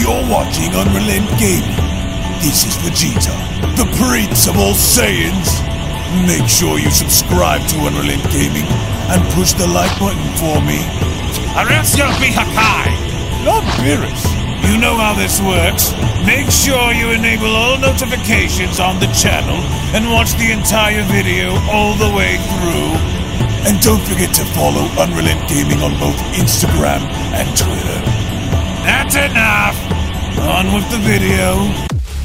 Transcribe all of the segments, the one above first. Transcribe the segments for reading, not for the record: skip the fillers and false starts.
You're watching Unrelent Gaming. This is Vegeta, the Prince of all Saiyans. Make sure you subscribe to Unrelent Gaming and push the like button for me. Or else you'll be Hakai! Not Beerus. You know how this works. Make sure you enable all notifications on the channel and watch the entire video all the way through. And don't forget to follow Unrelent Gaming on both Instagram and Twitter. That's enough! On with the video.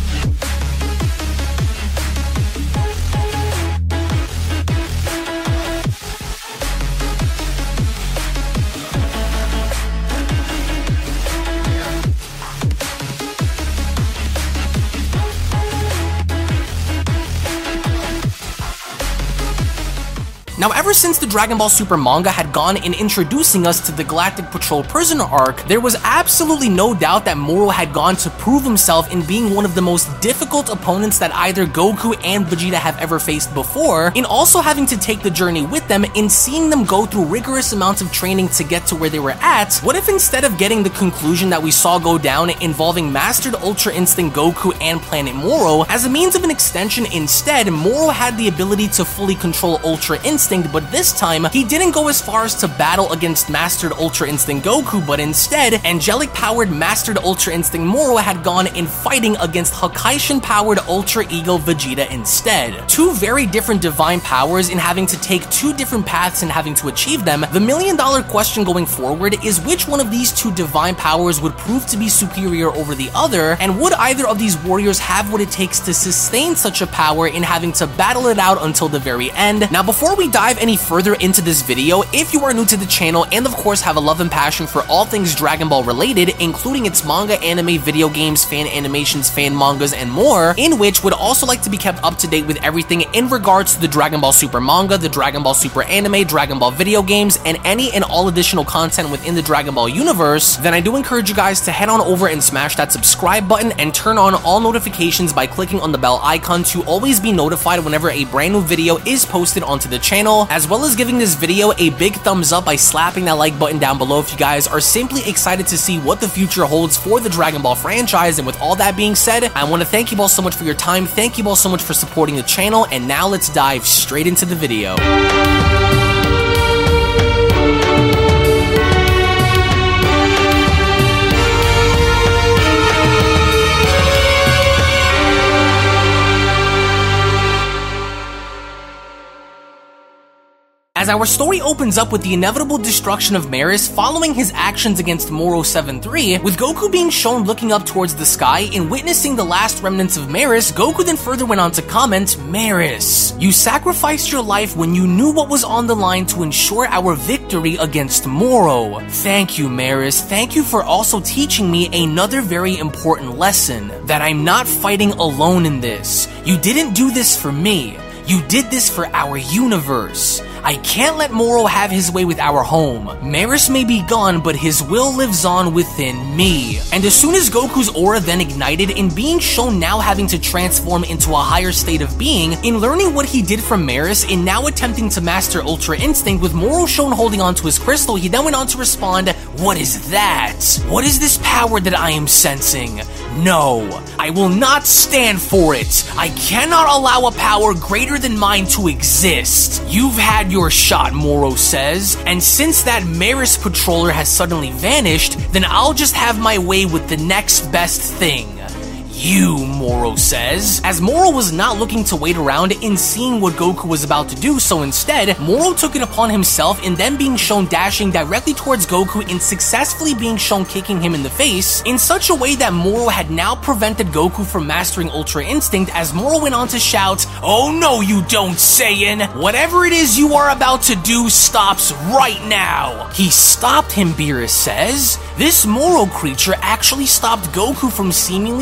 Now, ever since the Dragon Ball Super manga had gone in introducing us to the Galactic Patrol prisoner arc, there was absolutely no doubt that Moro had gone to prove himself in being one of the most difficult opponents that either Goku and Vegeta have ever faced before, in also having to take the journey with them, in seeing them go through rigorous amounts of training to get to where they were at. What if instead of getting the conclusion that we saw go down involving Mastered Ultra Instinct Goku and Planet Moro, as a means of an extension instead, Moro had the ability to fully control Ultra Instinct, but this time, he didn't go as far as to battle against Mastered Ultra Instinct Goku, but instead, angelic-powered Mastered Ultra Instinct Moro had gone in fighting against Hakaishin-powered Ultra Ego Vegeta instead. Two very different divine powers in having to take two different paths and having to achieve them. The million-dollar question going forward is which one of these two divine powers would prove to be superior over the other, and would either of these warriors have what it takes to sustain such a power in having to battle it out until the very end. Now, before we dive any further into this video, if you are new to the channel and of course have a love and passion for all things Dragon Ball related, including its manga, anime, video games, fan animations, fan mangas, and more, in which would also like to be kept up to date with everything in regards to the Dragon Ball Super manga, the Dragon Ball Super anime, Dragon Ball video games, and any and all additional content within the Dragon Ball universe, then I do encourage you guys to head on over and smash that subscribe button and turn on all notifications by clicking on the bell icon to always be notified whenever a brand new video is posted onto the channel, as well as giving this video a big thumbs up by slapping that like button down below if you guys are simply excited to see what the future holds for the Dragon Ball franchise. And with all that being said, I want to thank you all so much for your time, thank you all so much for supporting the channel, and now let's dive straight into the video. As our story opens up with the inevitable destruction of Maris following his actions against Moro 7-3, with Goku being shown looking up towards the sky and witnessing the last remnants of Maris, Goku then further went on to comment, "Maris, you sacrificed your life when you knew what was on the line to ensure our victory against Moro. Thank you, Maris. Thank you for also teaching me another very important lesson, that I'm not fighting alone in this. You didn't do this for me. You did this for our universe. I can't let Moro have his way with our home. Maris may be gone, but his will lives on within me." And as soon as Goku's aura then ignited in being shown now having to transform into a higher state of being, in learning what he did from Maris, in now attempting to master Ultra Instinct, with Moro shown holding onto his crystal, he then went on to respond, "What is that? What is this power that I am sensing? No, I will not stand for it. I cannot allow a power greater than mine to exist. You've had your shot," Moro says, "and since that Maris patroller has suddenly vanished, then I'll just have my way with the next best thing. You," Moro says, as Moro was not looking to wait around in seeing what Goku was about to do, so instead, Moro took it upon himself in then being shown dashing directly towards Goku and successfully being shown kicking him in the face, in such a way that Moro had now prevented Goku from mastering Ultra Instinct, as Moro went on to shout, "Oh no you don't, Saiyan! Whatever it is you are about to do stops right now!" He stopped him, Beerus says. This Moro creature actually stopped Goku from seemingly perfecting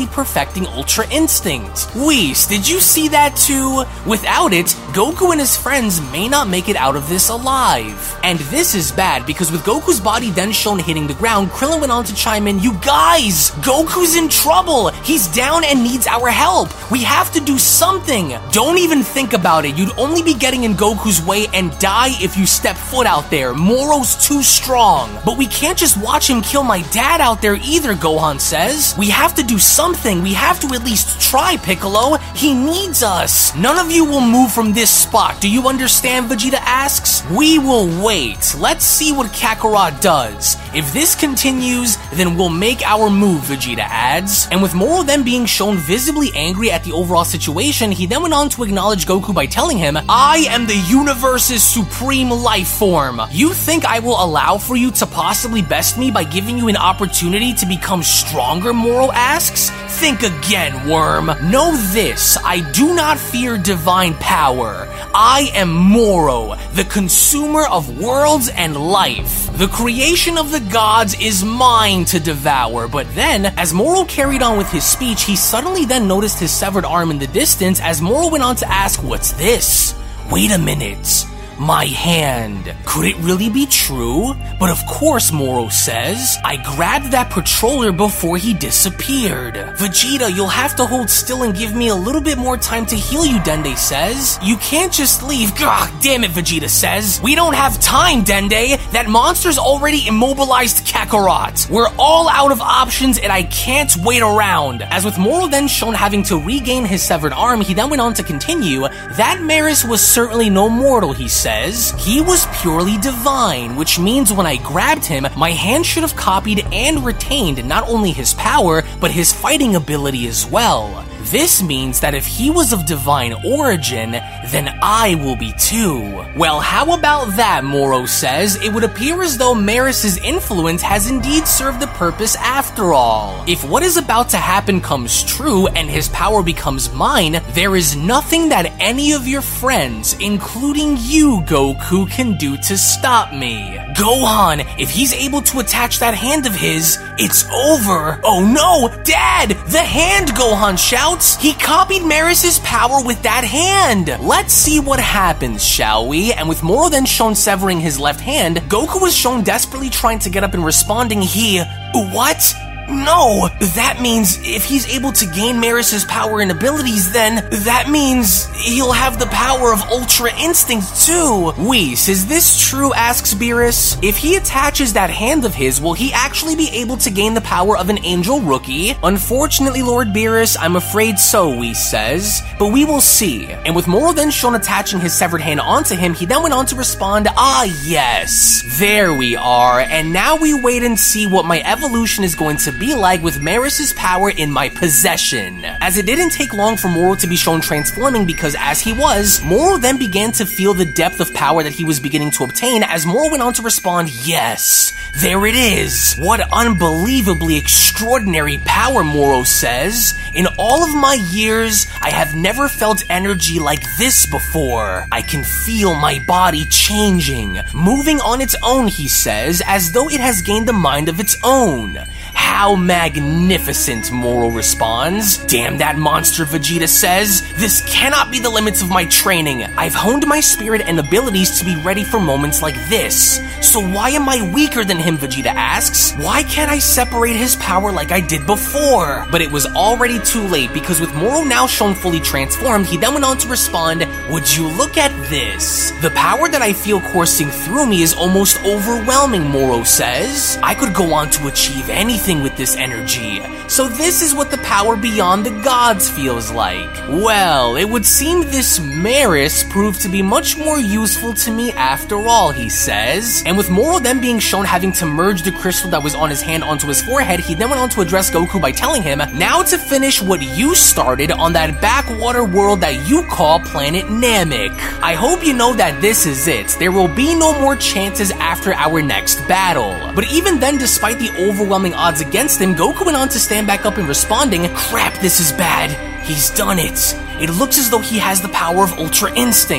affecting Ultra Instinct. Whis, did you see that too? Without it, Goku and his friends may not make it out of this alive. And this is bad because with Goku's body then shown hitting the ground, Krillin went on to chime in, "You guys, Goku's in trouble. He's down and needs our help. We have to do something." Don't even think about it. You'd only be getting in Goku's way and die if you step foot out there. Moro's too strong. But we can't just watch him kill my dad out there either, Gohan says. We have to do something. We have to at least try, Piccolo. He needs us. None of you will move from this spot. Do you understand? Vegeta asks. We will wait. Let's see what Kakarot does. If this continues, then we'll make our move, Vegeta adds. And with Moro then being shown visibly angry at the overall situation, he then went on to acknowledge Goku by telling him, "I am the universe's supreme life form. You think I will allow for you to possibly best me by giving you an opportunity to become stronger?" Moro asks. Think again, worm. Know this, I do not fear divine power. I am Moro, the consumer of worlds and life. The creation of the gods is mine to devour. But then, as Moro carried on with his speech, he suddenly then noticed his severed arm in the distance as Moro went on to ask, "What's this? Wait a minute. My hand. Could it really be true?" But of course, Moro says, "I grabbed that patroller before he disappeared." "Vegeta, you'll have to hold still and give me a little bit more time to heal you," Dende says. "You can't just leave." "Gah, damn it," Vegeta says. "We don't have time, Dende. That monster's already immobilized Kakarot. We're all out of options and I can't wait around." As with Moro then shown having to regain his severed arm, he then went on to continue, "That Maris was certainly no mortal," he says. "He was purely divine, which means when I grabbed him, my hand should have copied and retained not only his power, but his fighting ability as well. This means that if he was of divine origin, then I will be too." Well, how about that, Moro says? It would appear as though Maris's influence has indeed served a purpose after all. If what is about to happen comes true and his power becomes mine, there is nothing that any of your friends, including you, Goku, can do to stop me. Gohan, if he's able to attach that hand of his, it's over. Oh no, Dad! The hand, Gohan shouts! He copied Maris's power with that hand! Let's see what happens, shall we? And with Moro then shown severing his left hand, Goku was shown desperately trying to get up and responding, What? No! That means if he's able to gain Maris's power and abilities, then that means he'll have the power of Ultra Instinct too! Whis, is this true? Asks Beerus. If he attaches that hand of his, will he actually be able to gain the power of an Angel Rookie? Unfortunately, Lord Beerus, I'm afraid so, Whis says. But we will see. And with Moro then shown attaching his severed hand onto him, he then went on to respond, "Ah yes, there we are, and now we wait and see what my evolution is going to be like with Maris's power in my possession." As it didn't take long for Moro to be shown transforming, because as he was, Moro then began to feel the depth of power that he was beginning to obtain as Moro went on to respond, "Yes, there it is. What unbelievably extraordinary power," Moro says. "In all of my years, I have never felt energy like this before. I can feel my body changing, moving on its own," he says, as though it has gained a mind of its own. "How magnificent," Moro responds. "Damn that monster," Vegeta says. "This cannot be the limits of my training. I've honed my spirit and abilities to be ready for moments like this. So why am I weaker than him?" Vegeta asks. "Why can't I separate his power like I did before?" But it was already too late, because with Moro now shown fully transformed, he then went on to respond, "Would you look at this? The power that I feel coursing through me is almost overwhelming," Moro says. "I could go on to achieve anything with this energy. So this is what the power beyond the gods feels like. Well, it would seem this Maris proved to be much more useful to me after all," he says. And with Moro then being shown having to merge the crystal that was on his hand onto his forehead, he then went on to address Goku by telling him, "Now to finish what you started on that backwater world that you call Planet Namek. I hope you know that this is it. There will be no more chances after our next battle." But even then, despite the overwhelming odds against him, Goku went on to stand back up and responding, "Crap, this is bad. He's done it. It looks as though he has the power of Ultra Instinct.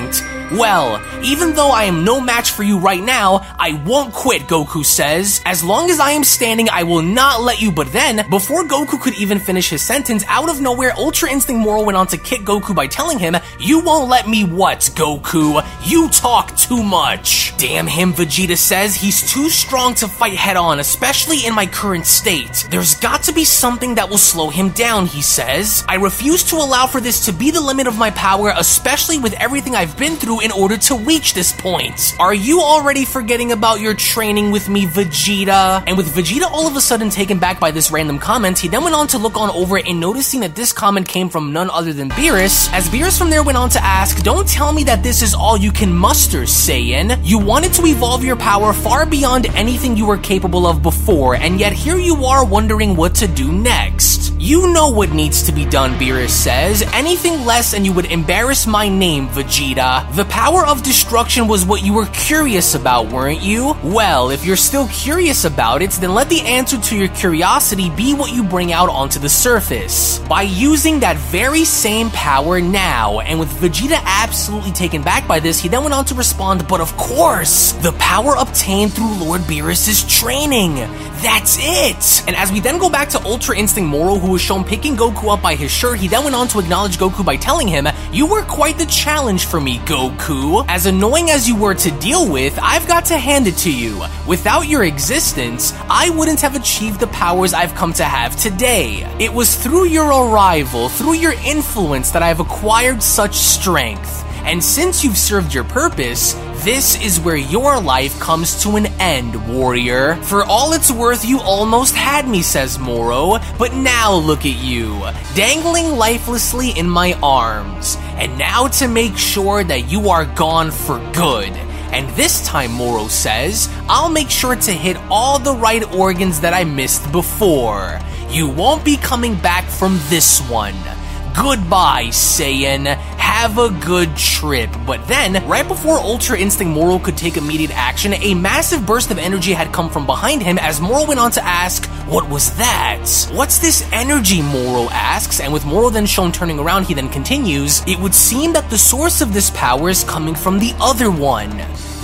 Well, even though I am no match for you right now, I won't quit, Goku says. As long as I am standing, I will not let you. But then, before Goku could even finish his sentence, out of nowhere, Ultra Instinct Moro went on to kick Goku by telling him, "You won't let me what, Goku? You talk too much." Damn him, Vegeta says. He's too strong to fight head-on, especially in my current state. There's got to be something that will slow him down, he says. I refuse to allow for this to be the limit of my power, especially with everything I've been through in order to reach this point. Are you already forgetting about your training with me, Vegeta? And with Vegeta all of a sudden taken back by this random comment, he then went on to look on over it and noticing that this comment came from none other than Beerus, as Beerus from there went on to ask, "Don't tell me that this is all you can muster, Saiyan. You wanted to evolve your power far beyond anything you were capable of before, and yet here you are wondering what to do next. You know what needs to be done," Beerus says. "Anything less and you would embarrass my name, Vegeta. The power of destruction was what you were curious about, weren't you? Well, if you're still curious about it, then let the answer to your curiosity be what you bring out onto the surface. By using that very same power now." And with Vegeta absolutely taken back by this, he then went on to respond, "But of course, the power obtained through Lord Beerus's training. That's it." And as we then go back to Ultra Instinct Moro, who was shown picking Goku up by his shirt, he then went on to acknowledge Goku by telling him, "You were quite the challenge for me, Goku. As annoying as you were to deal with, I've got to hand it to you. Without your existence, I wouldn't have achieved the powers I've come to have today. It was through your arrival, through your influence, that I've acquired such strength. And since you've served your purpose, this is where your life comes to an end, warrior. For all it's worth, you almost had me," says Moro, "but now look at you, dangling lifelessly in my arms. And now to make sure that you are gone for good. And this time," Moro says, "I'll make sure to hit all the right organs that I missed before. You won't be coming back from this one. Goodbye, Saiyan. Have a good trip." But then, right before Ultra Instinct Moro could take immediate action, a massive burst of energy had come from behind him as Moro went on to ask, "What was that?" "What's this energy?" Moro asks, and with Moro then shown turning around, he then continues, "It would seem that the source of this power is coming from the other one,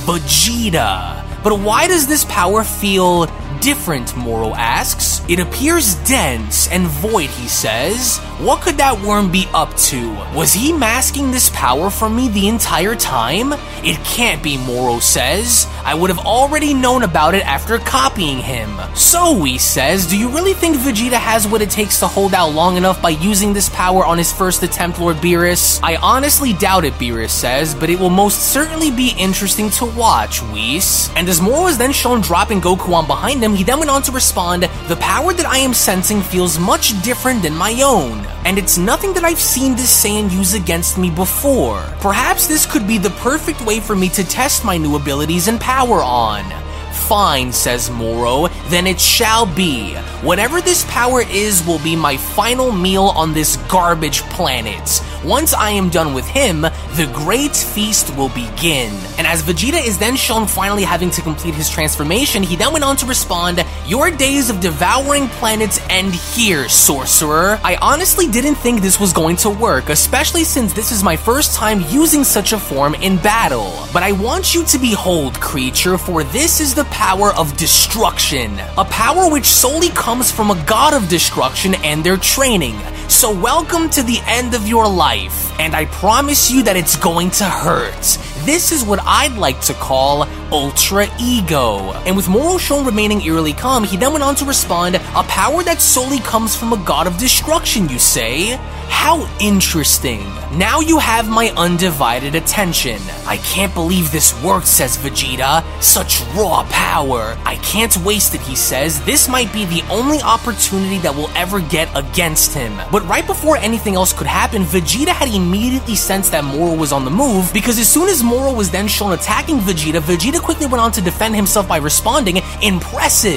Vegeta. But why does this power feel different?" Moro asks. "It appears dense and void," he says. "What could that worm be up to? Was he masking this power from me the entire time? It can't be," Moro says. "I would have already known about it after copying him." "So," he says, "do you really think Vegeta has what it takes to hold out long enough by using this power on his first attempt, Lord Beerus?" "I honestly doubt it," Beerus says, "but it will most certainly be interesting to watch, Whis." And as Moro is then shown dropping Goku on behind him, he then went on to respond, "The power that I am sensing feels much different than my own, and it's nothing that I've seen this Saiyan use against me before. Perhaps this could be the perfect way for me to test my new abilities and power on." "Fine," says Moro, "then it shall be. Whatever this power is will be my final meal on this garbage planet. Once I am done with him, the great feast will begin." And as Vegeta is then shown finally having to complete his transformation, he then went on to respond, "Your days of devouring planets end here, sorcerer. I honestly didn't think this was going to work, especially since this is my first time using such a form in battle. But I want you to behold, creature, for this is the power of destruction. A power which solely comes from a god of destruction and their training. So welcome to the end of your life, and I promise you that it's going to hurt. This is what I'd like to call Ultra Ego." And with Moro shown remaining eerily calm, he then went on to respond, "A power that solely comes from a god of destruction, you say? How interesting. Now you have my undivided attention. I can't believe this worked," says Vegeta. "Such raw power. I can't waste it," he says. "This might be the only opportunity that we'll ever get against him." But right before anything else could happen, Vegeta had immediately sensed that Moro was on the move, because as soon as Moro was then shown attacking Vegeta, Vegeta quickly went on to defend himself by responding, "Impressive.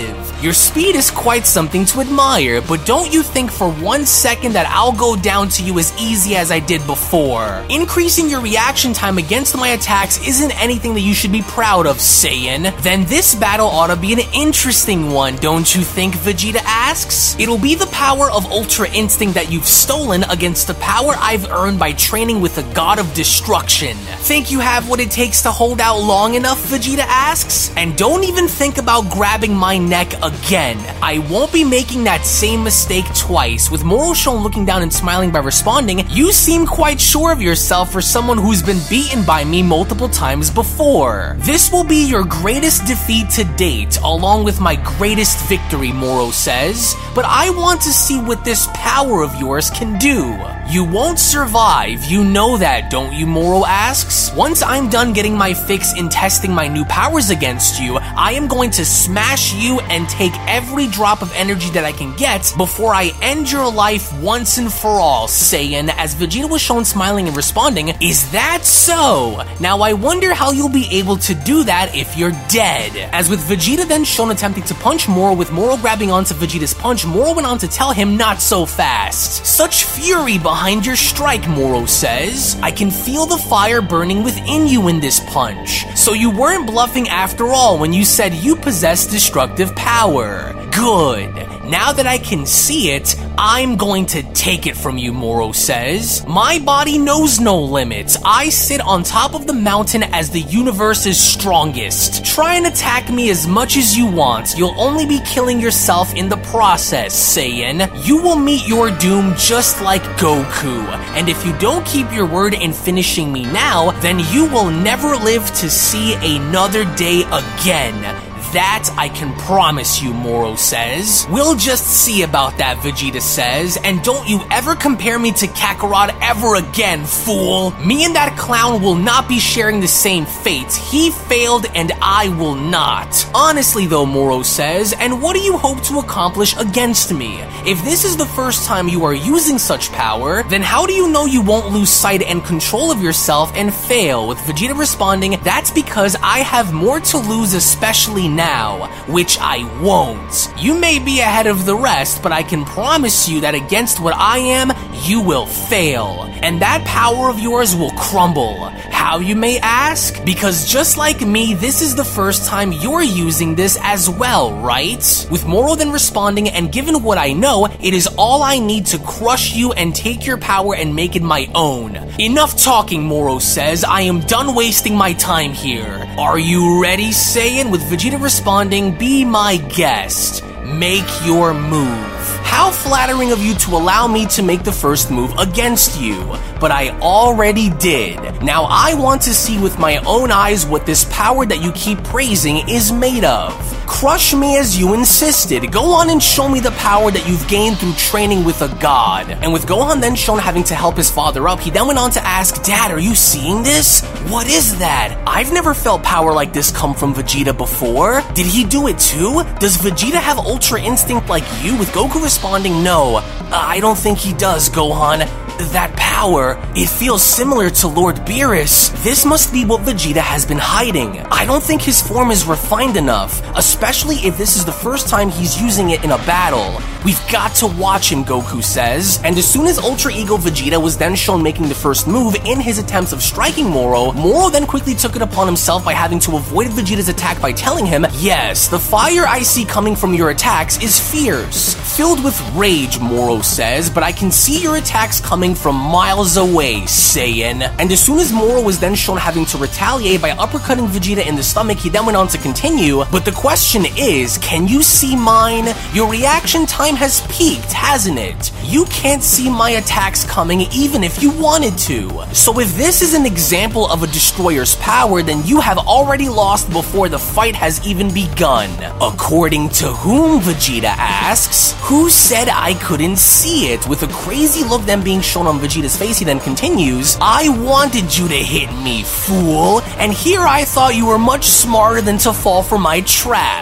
Your speed is quite something to admire, but don't you think for 1 second that I'll go down to you as easy as I did before. Increasing your reaction time against my attacks isn't anything that you should be proud of, Saiyan. Then this battle ought to be an interesting one, don't you think, Vegeta asks? It'll be the power of Ultra Instinct that you've stolen against the power I've earned by training with the God of Destruction. Think you have what it takes to hold out long enough, Vegeta asks? And don't even think about grabbing my neck again. I won't be making that same mistake twice. With Moro shown looking down and smiling by responding, you seem quite sure of yourself for someone who's been beaten by me multiple times before. This will be your greatest defeat to date, along with my greatest victory, Moro says. But I want to see what this power of yours can do. You won't survive, you know that, don't you, Moro asks? Once I'm done getting my fix in testing my new powers against you, I am going to smash you and take every drop of energy that I can get before I end your life once and for all, Saiyan, as Vegeta was shown smiling and responding, is that so? Now I wonder how you'll be able to do that if you're dead. As with Vegeta then shown attempting to punch Moro, with Moro grabbing onto Vegeta's punch, Moro went on to tell him not so fast. Such fury behind your strike, Moro says. I can feel the fire burning within you in this punch. So you weren't bluffing after all when you said you possess destructive power. Good. Now that I can see it, I'm going to take it from you, Moro says. My body knows no limits. I sit on top of the mountain as the universe's strongest. Try and attack me as much as you want. You'll only be killing yourself in the process, Saiyan. You will meet your doom just like Goku. And if you don't keep your word in finishing me now, then you will never live to see another day again. That I can promise you, Moro says. We'll just see about that, Vegeta says. And don't you ever compare me to Kakarot ever again, fool. Me and that clown will not be sharing the same fate. He failed and I will not. Honestly though, Moro says, and what do you hope to accomplish against me? If this is the first time you are using such power, then how do you know you won't lose sight and control of yourself and fail? With Vegeta responding, that's because I have more to lose, especially now. Which I won't. You may be ahead of the rest, but I can promise you that against what I am, you will fail. And that power of yours will crumble. How, you may ask? Because just like me, this is the first time you're using this as well, right? With Moro then responding, and given what I know, it is all I need to crush you and take your power and make it my own. Enough talking, Moro says. I am done wasting my time here. Are you ready, Saiyan? With Vegeta responding, be my guest. Make your move. How flattering of you to allow me to make the first move against you, but I already did. Now I want to see with my own eyes what this power that you keep praising is made of. Crush me as you insisted. Go on and show me the power that you've gained through training with a god. And with Gohan then shown having to help his father up, he then went on to ask, Dad, are you seeing this? What is that? I've never felt power like this come from Vegeta before. Did he do it too? Does Vegeta have Ultra Instinct like you? With Goku responding, no, I don't think he does, Gohan. That power, it feels similar to Lord Beerus. This must be what Vegeta has been hiding. I don't think his form is refined enough, especially if this is the first time he's using it in a battle. We've got to watch him, Goku says. And as soon as Ultra Ego Vegeta was then shown making the first move in his attempts of striking Moro, Moro then quickly took it upon himself by having to avoid Vegeta's attack by telling him, yes, the fire I see coming from your attacks is fierce. Filled with rage, Moro says, but I can see your attacks coming from miles away, Saiyan. And as soon as Moro was then shown having to retaliate by uppercutting Vegeta in the stomach, he then went on to continue, but the question is, can you see mine? Your reaction time has peaked, hasn't it? You can't see my attacks coming even if you wanted to. So if this is an example of a destroyer's power, then you have already lost before the fight has even begun. According to whom, Vegeta asks. Who said I couldn't see it? With a crazy look then being shown on Vegeta's face, he then continues, I wanted you to hit me, fool, and here I thought you were much smarter than to fall for my trap.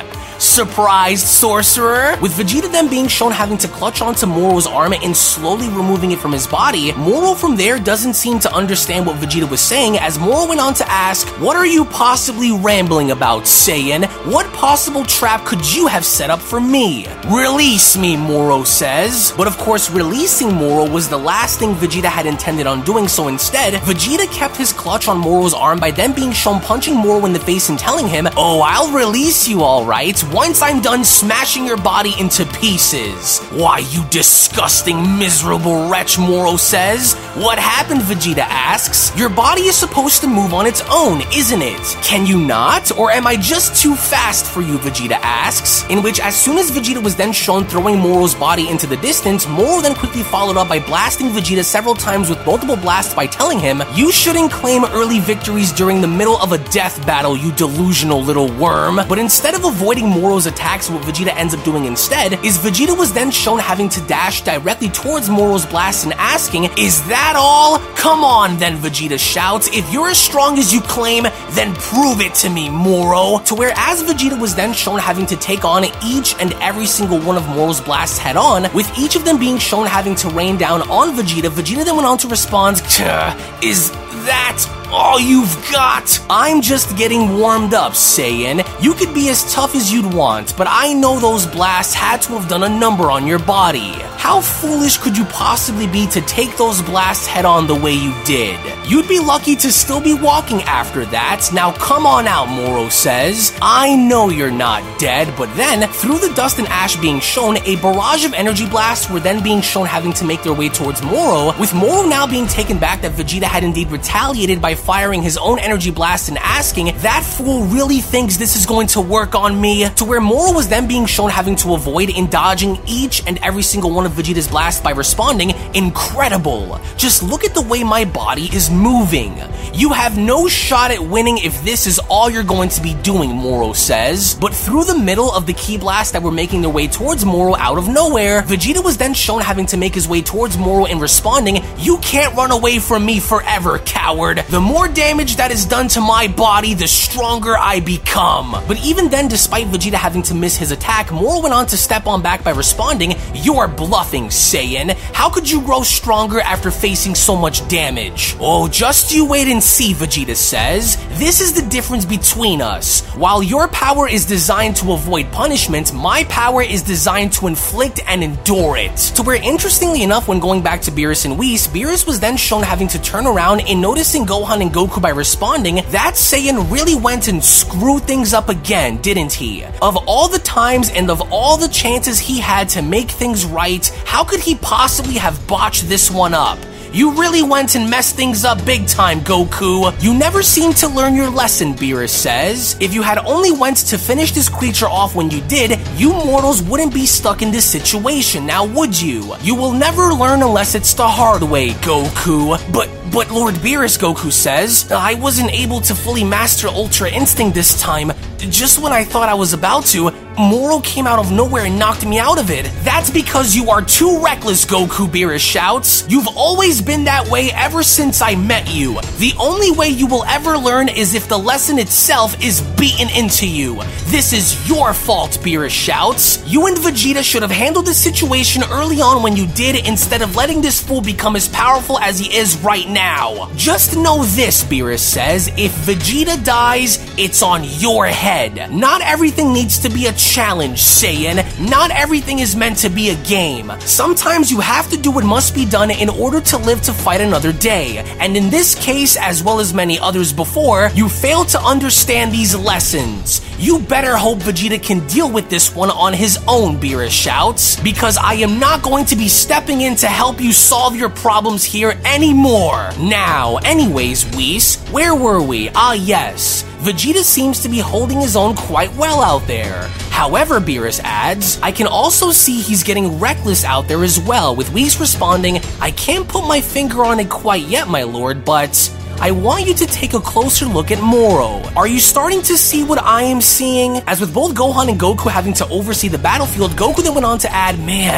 surprised sorcerer? With Vegeta then being shown having to clutch onto Moro's arm and slowly removing it from his body, Moro from there doesn't seem to understand what Vegeta was saying, as Moro went on to ask, "What are you possibly rambling about, Saiyan? What possible trap could you have set up for me?" "Release me," Moro says. But of course, releasing Moro was the last thing Vegeta had intended on doing, so instead, Vegeta kept his clutch on Moro's arm by then being shown punching Moro in the face and telling him, "Oh, I'll release you alright, once I'm done smashing your body into pieces." "Why, you disgusting, miserable wretch," Moro says. "What happened?" Vegeta asks. "Your body is supposed to move on its own, isn't it? Can you not? Or am I just too fast for you?" Vegeta asks. In which, as soon as Vegeta was then shown throwing Moro's body into the distance, Moro then quickly followed up by blasting Vegeta several times with multiple blasts by telling him, "You shouldn't claim early victories during the middle of a death battle, you delusional little worm." But instead of avoiding Moro's attacks, what Vegeta ends up doing instead is Vegeta was then shown having to dash directly towards Moro's blast and asking, "Is that all? Come on then," Vegeta shouts. "If you're as strong as you claim, then prove it to me, Moro." To where as Vegeta was then shown having to take on each and every single one of Moro's blasts head on, with each of them being shown having to rain down on Vegeta, Vegeta then went on to respond, "Is that all you've got? I'm just getting warmed up, Saiyan. You could be as tough as you'd want, but I know those blasts had to have done a number on your body. How foolish could you possibly be to take those blasts head on the way you did? You'd be lucky to still be walking after that. Now come on out," Moro says. "I know you're not dead." But then, through the dust and ash being shown, a barrage of energy blasts were then being shown having to make their way towards Moro, with Moro now being taken back that Vegeta had indeed retaliated by firing his own energy blast and asking, "That fool really thinks this is going to work on me?" To where Moro was then being shown having to avoid and dodging each and every single one of Vegeta's blasts by responding, "Incredible. Just look at the way my body is moving. You have no shot at winning if this is all you're going to be doing," Moro says. But through the middle of the ki blasts that were making their way towards Moro out of nowhere, Vegeta was then shown having to make his way towards Moro and responding, "You can't run away from me forever, coward. The more damage that is done to my body, the stronger I become." But even then, despite Vegeta having to miss his attack, Moro went on to step on back by responding, "You're bluffing, Saiyan. How could you grow stronger after facing so much damage?" "Oh, just you wait and see," Vegeta says. "This is the difference between us. While your power is designed to avoid punishment, my power is designed to inflict and endure it." To where, interestingly enough, when going back to Beerus and Whis, Beerus was then shown having to turn around and noticing Gohan and Goku by responding, "That Saiyan really went and screwed things up again, didn't he? Of all the times and of all the chances he had to make things right, how could he possibly have botched this one up? You really went and messed things up big time, Goku. You never seem to learn your lesson," Beerus says. "If you had only went to finish this creature off when you did, you mortals wouldn't be stuck in this situation, now would you? You will never learn unless it's the hard way, Goku." But Lord Beerus," Goku says, "I wasn't able to fully master Ultra Instinct this time. Just when I thought I was about to, Moro came out of nowhere and knocked me out of it." "That's because you are too reckless, Goku," Beerus shouts. "You've always been that way ever since I met you. The only way you will ever learn is if the lesson itself is beaten into you. This is your fault," Beerus shouts. "You and Vegeta should have handled the situation early on when you did, instead of letting this fool become as powerful as he is right now. Just know this," Beerus says, "if Vegeta dies, it's on your head. Not everything needs to be a challenge, Saiyan. Not everything is meant to be a game. Sometimes you have to do what must be done in order to live to fight another day. And in this case, as well as many others before, you failed to understand these lessons. You better hope Vegeta can deal with this one on his own," Beerus shouts, "because I am not going to be stepping in to help you solve your problems here anymore." Now, anyways, Whis, where were we? Ah, yes. Vegeta seems to be holding his own quite well out there. However, Beerus adds, "I can also see he's getting reckless out there as well," with Whis responding, "I can't put my finger on it quite yet, my lord, but I want you to take a closer look at Moro. Are you starting to see what I am seeing?" As with both Gohan and Goku having to oversee the battlefield, Goku then went on to add, "Man,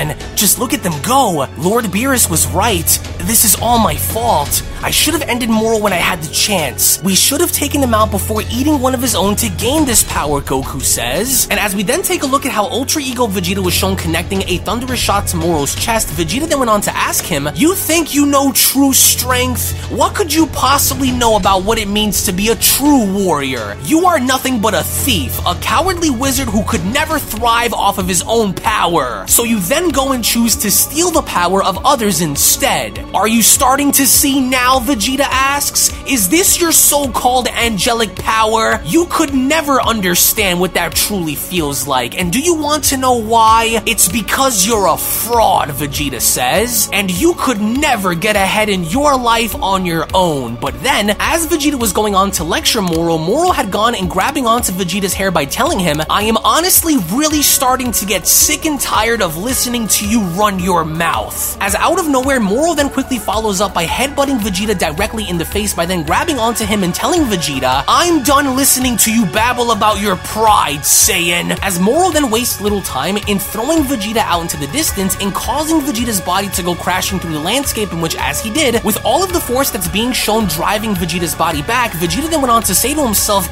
just look at them go. Lord Beerus was right. This is all my fault. I should have ended Moro when I had the chance. We should have taken him out before eating one of his own to gain this power, Goku says. And as we then take a look at how Ultra Ego Vegeta was shown connecting a thunderous shot to Moro's chest, Vegeta then went on to ask him, "You think you know true strength? What could you possibly know about what it means to be a true warrior? You are nothing but a thief, a cowardly wizard who could never thrive off of his own power. So you then go and choose to steal the power of others instead. Are you starting to see now?" Vegeta asks. "Is this your so-called angelic power? You could never understand what that truly feels like. And do you want to know why? It's because you're a fraud," Vegeta says. "And you could never get ahead in your life on your own." But then, as Vegeta was going on to lecture Moro, Moro had gone and grabbing onto Vegeta's hair by telling him, "I am honestly really starting to get sick and tired of listening to you run your mouth." As out of nowhere, Moro then quickly follows up by headbutting Vegeta directly in the face by then grabbing onto him and telling Vegeta, "I'm done listening to you babble about your pride, Saiyan." As Moro then wastes little time in throwing Vegeta out into the distance and causing Vegeta's body to go crashing through the landscape, in which, as he did, with all of the force that's being shown driving Vegeta's body back, Vegeta then went on to say to himself,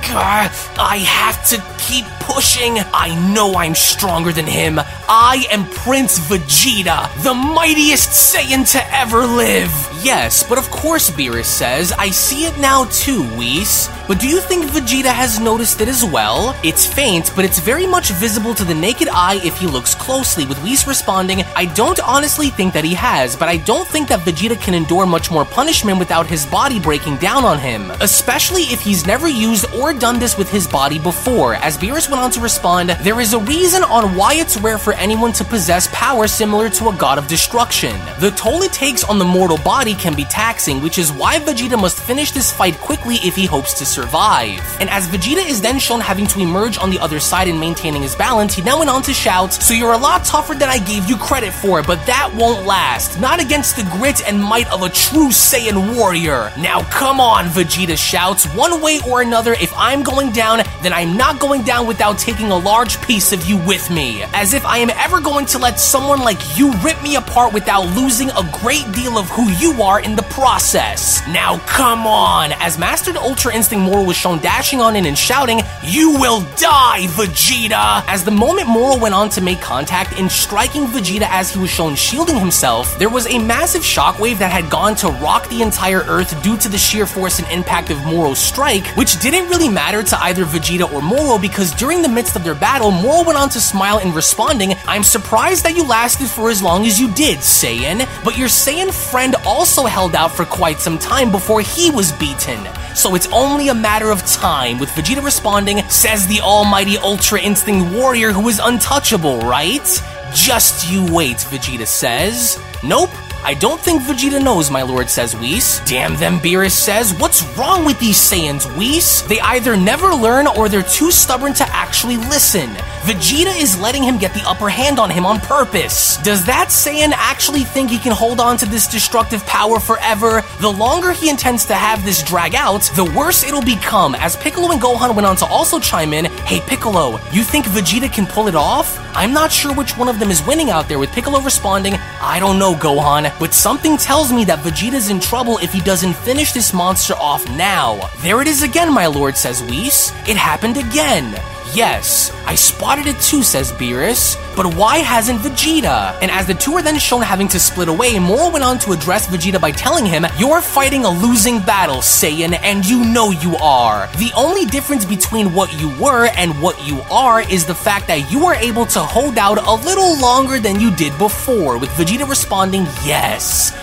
"I have to keep pushing. I know I'm stronger than him. I am Prince Vegeta, the mightiest Saiyan to ever live." Yes, but of course, Beerus says, "I see it now too, Whis. But do you think Vegeta has noticed it as well? It's faint, but it's very much visible to the naked eye if he looks closely," with Whis responding, "I don't honestly think that he has, but I don't think that Vegeta can endure much more punishment without his body breaking down on him, especially if he's never used or done this with his body before." As Beerus went on to respond, "There is a reason on why it's rare for anyone to possess power similar to a god of destruction. The toll it takes on the mortal body can be taxing, which is why Vegeta must finish this fight quickly if he hopes to survive." And as Vegeta is then shown having to emerge on the other side and maintaining his balance, he now went on to shout, "So you're a lot tougher than I gave you credit for, but that won't last. Not against the grit and might of a true Saiyan warrior. Now come on," Vegeta shouts, "one way or another, if I'm going down, then I'm not going down without taking a large piece of you with me. As if I am ever going to let someone like you rip me apart without losing a great deal of who you are in the process. Now come on." As Mastered Ultra Instinct Moro was shown dashing on in and shouting, "You will die, Vegeta!" As the moment Moro went on to make contact in striking Vegeta as he was shown shielding himself, there was a massive shockwave that had gone to rock the entire Earth due to the sheer force and impact of Moro's strike, which didn't really matter to either Vegeta or Moro because during the midst of their battle, Moro went on to smile in responding, "I'm surprised that you lasted for as long as you did, Saiyan, but your Saiyan friend also held out for quite some time before he was beaten. So it's only a matter of time," with Vegeta responding, "Says the almighty Ultra Instinct warrior who is untouchable, right? Just you wait," Vegeta says. "Nope. I don't think Vegeta knows, my lord," says Whis. "Damn them," Beerus says. "What's wrong with these Saiyans, Whis? They either never learn or they're too stubborn to actually listen. Vegeta is letting him get the upper hand on him on purpose. Does that Saiyan actually think he can hold on to this destructive power forever? The longer he intends to have this drag out, the worse it'll become." As Piccolo and Gohan went on to also chime in, "Hey Piccolo, you think Vegeta can pull it off? I'm not sure which one of them is winning out there," with Piccolo responding, "I don't know, Gohan, but something tells me that Vegeta's in trouble if he doesn't finish this monster off now." "There it is again, my lord," says Whis. "It happened again." "Yes, I spotted it too," says Beerus. "But why hasn't Vegeta?" And as the two are then shown having to split away, Moro went on to address Vegeta by telling him, "You're fighting a losing battle, Saiyan, and you know you are. The only difference between what you were and what you are is the fact that you are able to hold out a little longer than you did before," with Vegeta responding, "Yes,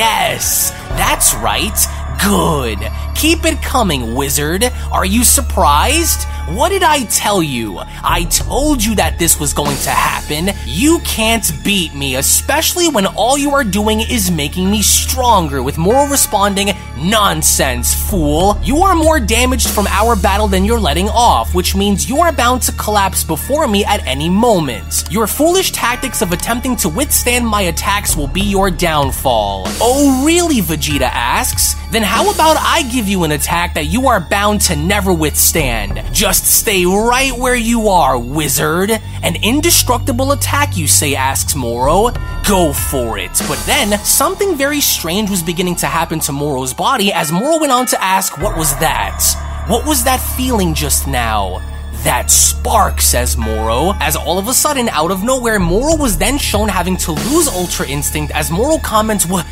yes, that's right. Good. Keep it coming, wizard. Are you surprised? What did I tell you? I told you that this was going to happen. You can't beat me, especially when all you are doing is making me stronger," with Moro responding, "Nonsense, fool. You are more damaged from our battle than you're letting off, which means you are bound to collapse before me at any moment. Your foolish tactics of attempting to withstand my attacks will be your downfall." "Oh, really?" Vegeta asks. "Then how about I give you an attack that you are bound to never withstand? Just Just stay right where you are, wizard. An indestructible attack, you say, asks Moro. Go for it. But then, something very strange was beginning to happen to Moro's body as Moro went on to ask, what was that? What was that feeling just now? That spark, says Moro, as all of a sudden, out of nowhere, Moro was then shown having to lose Ultra Instinct as Moro comments, What?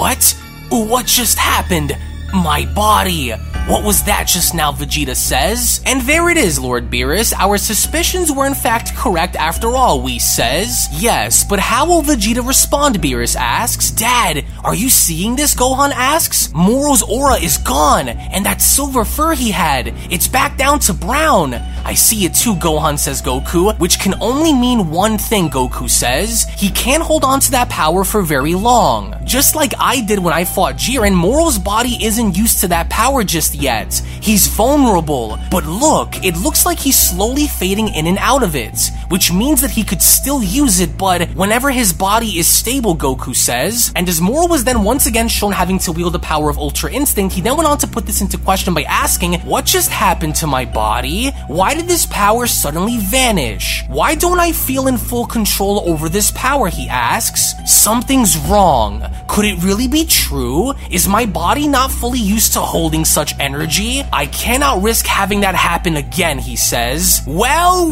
What just happened? My body. What was that just now, Vegeta says? And there it is, Lord Beerus. Our suspicions were in fact correct after all, Whis says. Yes, but how will Vegeta respond, Beerus asks. Dad, are you seeing this, Gohan asks. Moro's aura is gone, and that silver fur he had, it's back down to brown. I see it too, Gohan, says Goku, which can only mean one thing, Goku says. He can't hold on to that power for very long. Just like I did when I fought Jiren, Moro's body isn't used to that power just yet. He's vulnerable, but look, it looks like he's slowly fading in and out of it, which means that he could still use it, but whenever his body is stable, Goku says. And as Moro was then once again shown having to wield the power of Ultra Instinct, he then went on to put this into question by asking, what just happened to my body? Why did this power suddenly vanish? Why don't I feel in full control over this power, he asks. Something's wrong. Could it really be true? Is my body not fully used to holding such energy? I cannot risk having that happen again, he says. Well,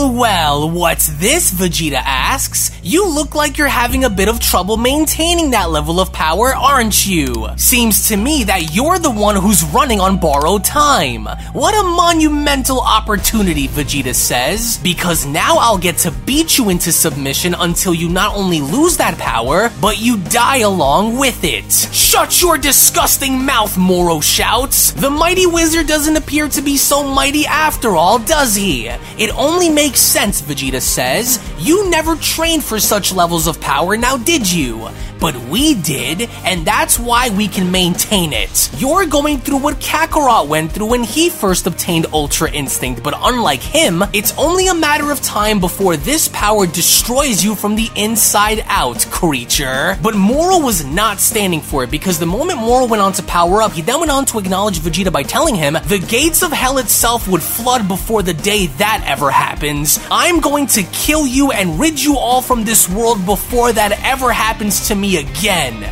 what's this, Vegeta asks. You look like you're having a bit of trouble maintaining that level of power, aren't you? Seems to me that you're the one who's running on borrowed time. What a monumental opportunity, Vegeta says, because now I'll get to beat you into submission until you not only lose that power, but you die along with it. Shut your disgusting mouth, Moro shouts. The mighty wizard doesn't appear to be so mighty after all, does he? It only makes sense, Vegeta says. You never trained for such levels of power, now did you? But we did, and that's why we can maintain it. You're going through what Kakarot went through when he first obtained Ultra Instinct, but unlike him, it's only a matter of time before this power destroys you from the inside out, creature. But Moro was not standing for it, because the moment Moro went on to power up, he then went on to acknowledge Vegeta by telling him, the gates of hell itself would flood before the day that ever happens. I'm going to kill you and rid you all from this world before that ever happens to me again.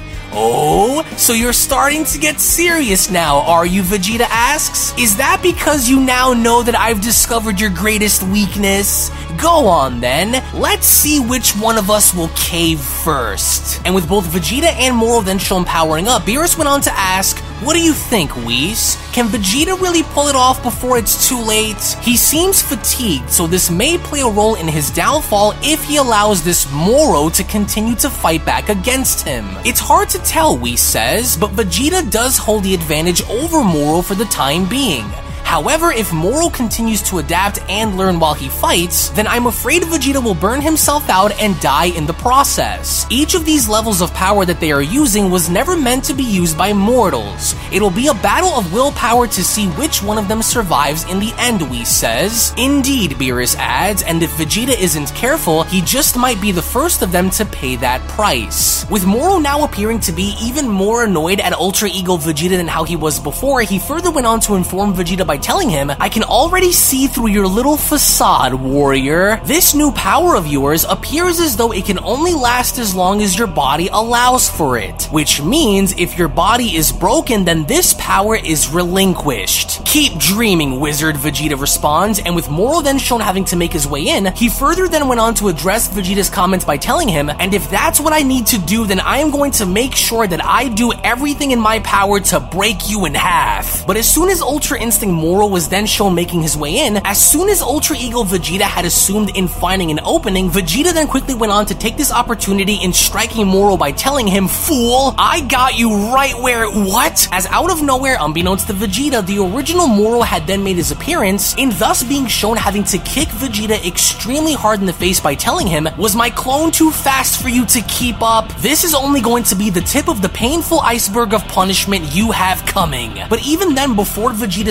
Oh, so you're starting to get serious now, are you, Vegeta asks? Is that because you now know that I've discovered your greatest weakness? Go on then, let's see which one of us will cave first. And with both Vegeta and Moro then shown powering up, Beerus went on to ask, what do you think, Whis? Can Vegeta really pull it off before it's too late? He seems fatigued, so this may play a role in his downfall if he allows this Moro to continue to fight back against him. It's hard to tell, Whis says, but Vegeta does hold the advantage over Moro for the time being. However, if Moro continues to adapt and learn while he fights, then I'm afraid Vegeta will burn himself out and die in the process. Each of these levels of power that they are using was never meant to be used by mortals. It'll be a battle of willpower to see which one of them survives in the end, Whis says. Indeed, Beerus adds, and if Vegeta isn't careful, he just might be the first of them to pay that price. With Moro now appearing to be even more annoyed at Ultra Ego Vegeta than how he was before, he further went on to inform Vegeta by telling him, I can already see through your little facade, warrior. This new power of yours appears as though it can only last as long as your body allows for it, which means if your body is broken, then this power is relinquished. Keep dreaming, wizard, Vegeta responds, and with Moro then shown having to make his way in, he further then went on to address Vegeta's comments by telling him, and if that's what I need to do, then I am going to make sure that I do everything in my power to break you in half. But as soon as Ultra Instinct Moro was then shown making his way in, as soon as Ultra Ego Vegeta had assumed in finding an opening, Vegeta then quickly went on to take this opportunity in striking Moro by telling him, fool, I got you right where, what? As out of nowhere, unbeknownst to Vegeta, the original Moro had then made his appearance, in thus being shown having to kick Vegeta extremely hard in the face by telling him, was my clone too fast for you to keep up? This is only going to be the tip of the painful iceberg of punishment you have coming. But even then, before Vegeta's body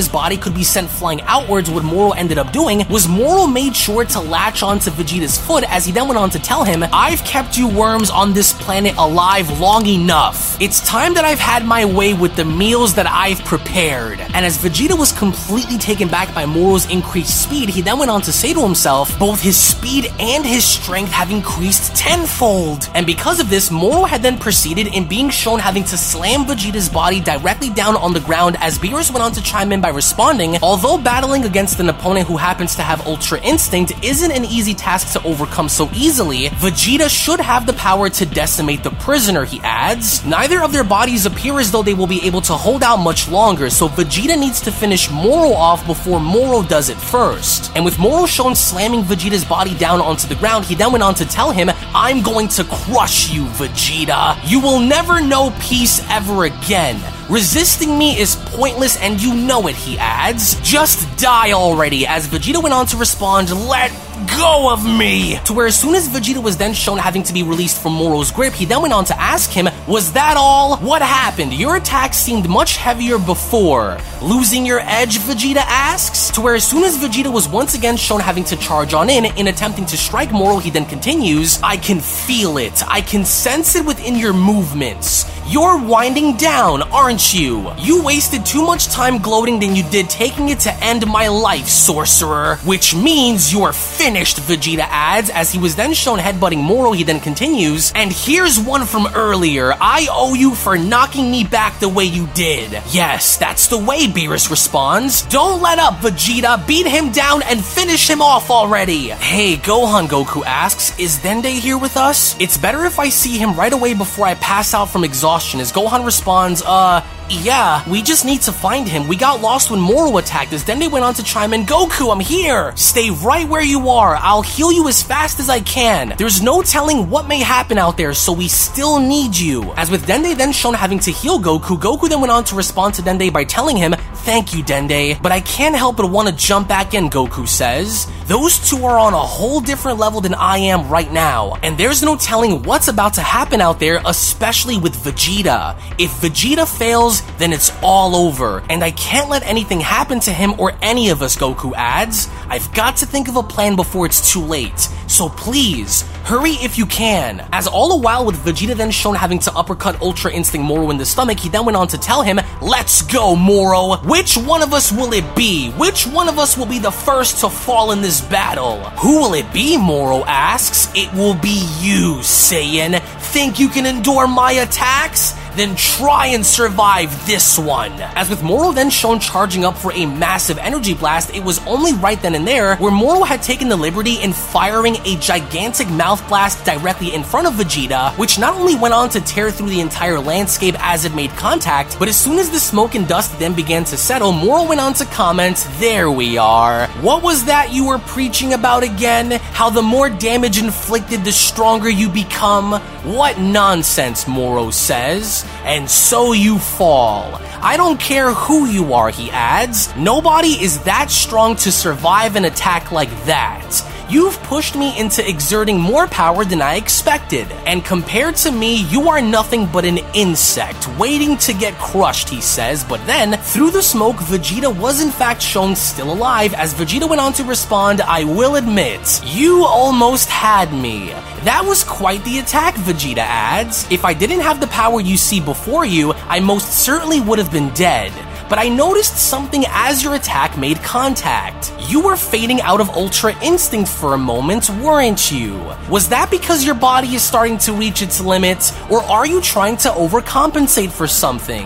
could be sent flying outwards, what Moro ended up doing was Moro made sure to latch onto Vegeta's foot, as he then went on to tell him, "I've kept you worms on this planet alive long enough. It's time that I've had my way with the meals that I've prepared." And as Vegeta was completely taken back by Moro's increased speed, he then went on to say to himself, both his speed and his strength have increased tenfold. And because of this, Moro had then proceeded in being shown having to slam Vegeta's body directly down on the ground, as Beerus went on to chime in by responding, "Although battling against an opponent who happens to have Ultra Instinct isn't an easy task to overcome so easily, Vegeta should have the power to decimate the prisoner," he adds. Neither of their bodies appear as though they will be able to hold out much longer, so Vegeta needs to finish Moro off before Moro does it first. And with Moro shown slamming Vegeta's body down onto the ground, he then went on to tell him, "I'm going to crush you, Vegeta. You will never know peace ever again. Resisting me is pointless and you know it," he adds. "Just die already," as Vegeta went on to respond, "Let go of me," to where as soon as Vegeta was then shown having to be released from Moro's grip, he then went on to ask him, "Was that all? What happened? Your attack seemed much heavier before. Losing your edge?" Vegeta asks, to where as soon as Vegeta was once again shown having to charge on in attempting to strike Moro, he then continues, "I can feel it. I can sense it within your movements. You're winding down, aren't you? You wasted too much time gloating than you did taking it to end my life, sorcerer. Which means you're finished," Vegeta adds, as he was then shown headbutting Moro. He then continues, "And here's one from earlier. I owe you for knocking me back the way you did." "Yes, that's the way," Beerus responds. "Don't let up, Vegeta. Beat him down and finish him off already." "Hey, Gohan," Goku asks, "is Dende here with us? It's better if I see him right away before I pass out from exhaustion," as Gohan responds, "Yeah, we just need to find him. We got lost when Moro attacked us." Dende went on to chime in, "Goku, I'm here. Stay right where you are. I'll heal you as fast as I can. There's no telling what may happen out there, so we still need you." As with Dende then shown having to heal Goku, Goku then went on to respond to Dende by telling him, "Thank you, Dende, but I can't help but want to jump back in," Goku says. "Those two are on a whole different level than I am right now, and there's no telling what's about to happen out there, especially with Vegeta. If Vegeta fails, then it's all over, and I can't let anything happen to him or any of us," Goku adds. "I've got to think of a plan before it's too late, so please, hurry if you can." As all the while with Vegeta then shown having to uppercut Ultra Instinct Moro in the stomach, he then went on to tell him, "Let's go, Moro. Which one of us will it be? Which one of us will be the first to fall in this battle?" "Who will it be?" Moro asks. "It will be you, Saiyan. Think you can endure my attacks? Then try and survive this one." As with Moro then shown charging up for a massive energy blast, it was only right then and there where Moro had taken the liberty in firing a gigantic mouth blast directly in front of Vegeta, which not only went on to tear through the entire landscape as it made contact, but as soon as the smoke and dust then began to settle, Moro went on to comment, "There we are. What was that you were preaching about again? How the more damage inflicted, the stronger you become? What nonsense," Moro says. "And so you fall. I don't care who you are," he adds. "Nobody is that strong to survive an attack like that. You've pushed me into exerting more power than I expected, and compared to me, you are nothing but an insect waiting to get crushed," he says. But then, through the smoke, Vegeta was in fact shown still alive, as Vegeta went on to respond, "I will admit, you almost had me. That was quite the attack," Vegeta adds. "If I didn't have the power you see before you, I most certainly would have been dead. But I noticed something as your attack made contact. You were fading out of Ultra Instinct for a moment, weren't you? Was that because your body is starting to reach its limits, or are you trying to overcompensate for something?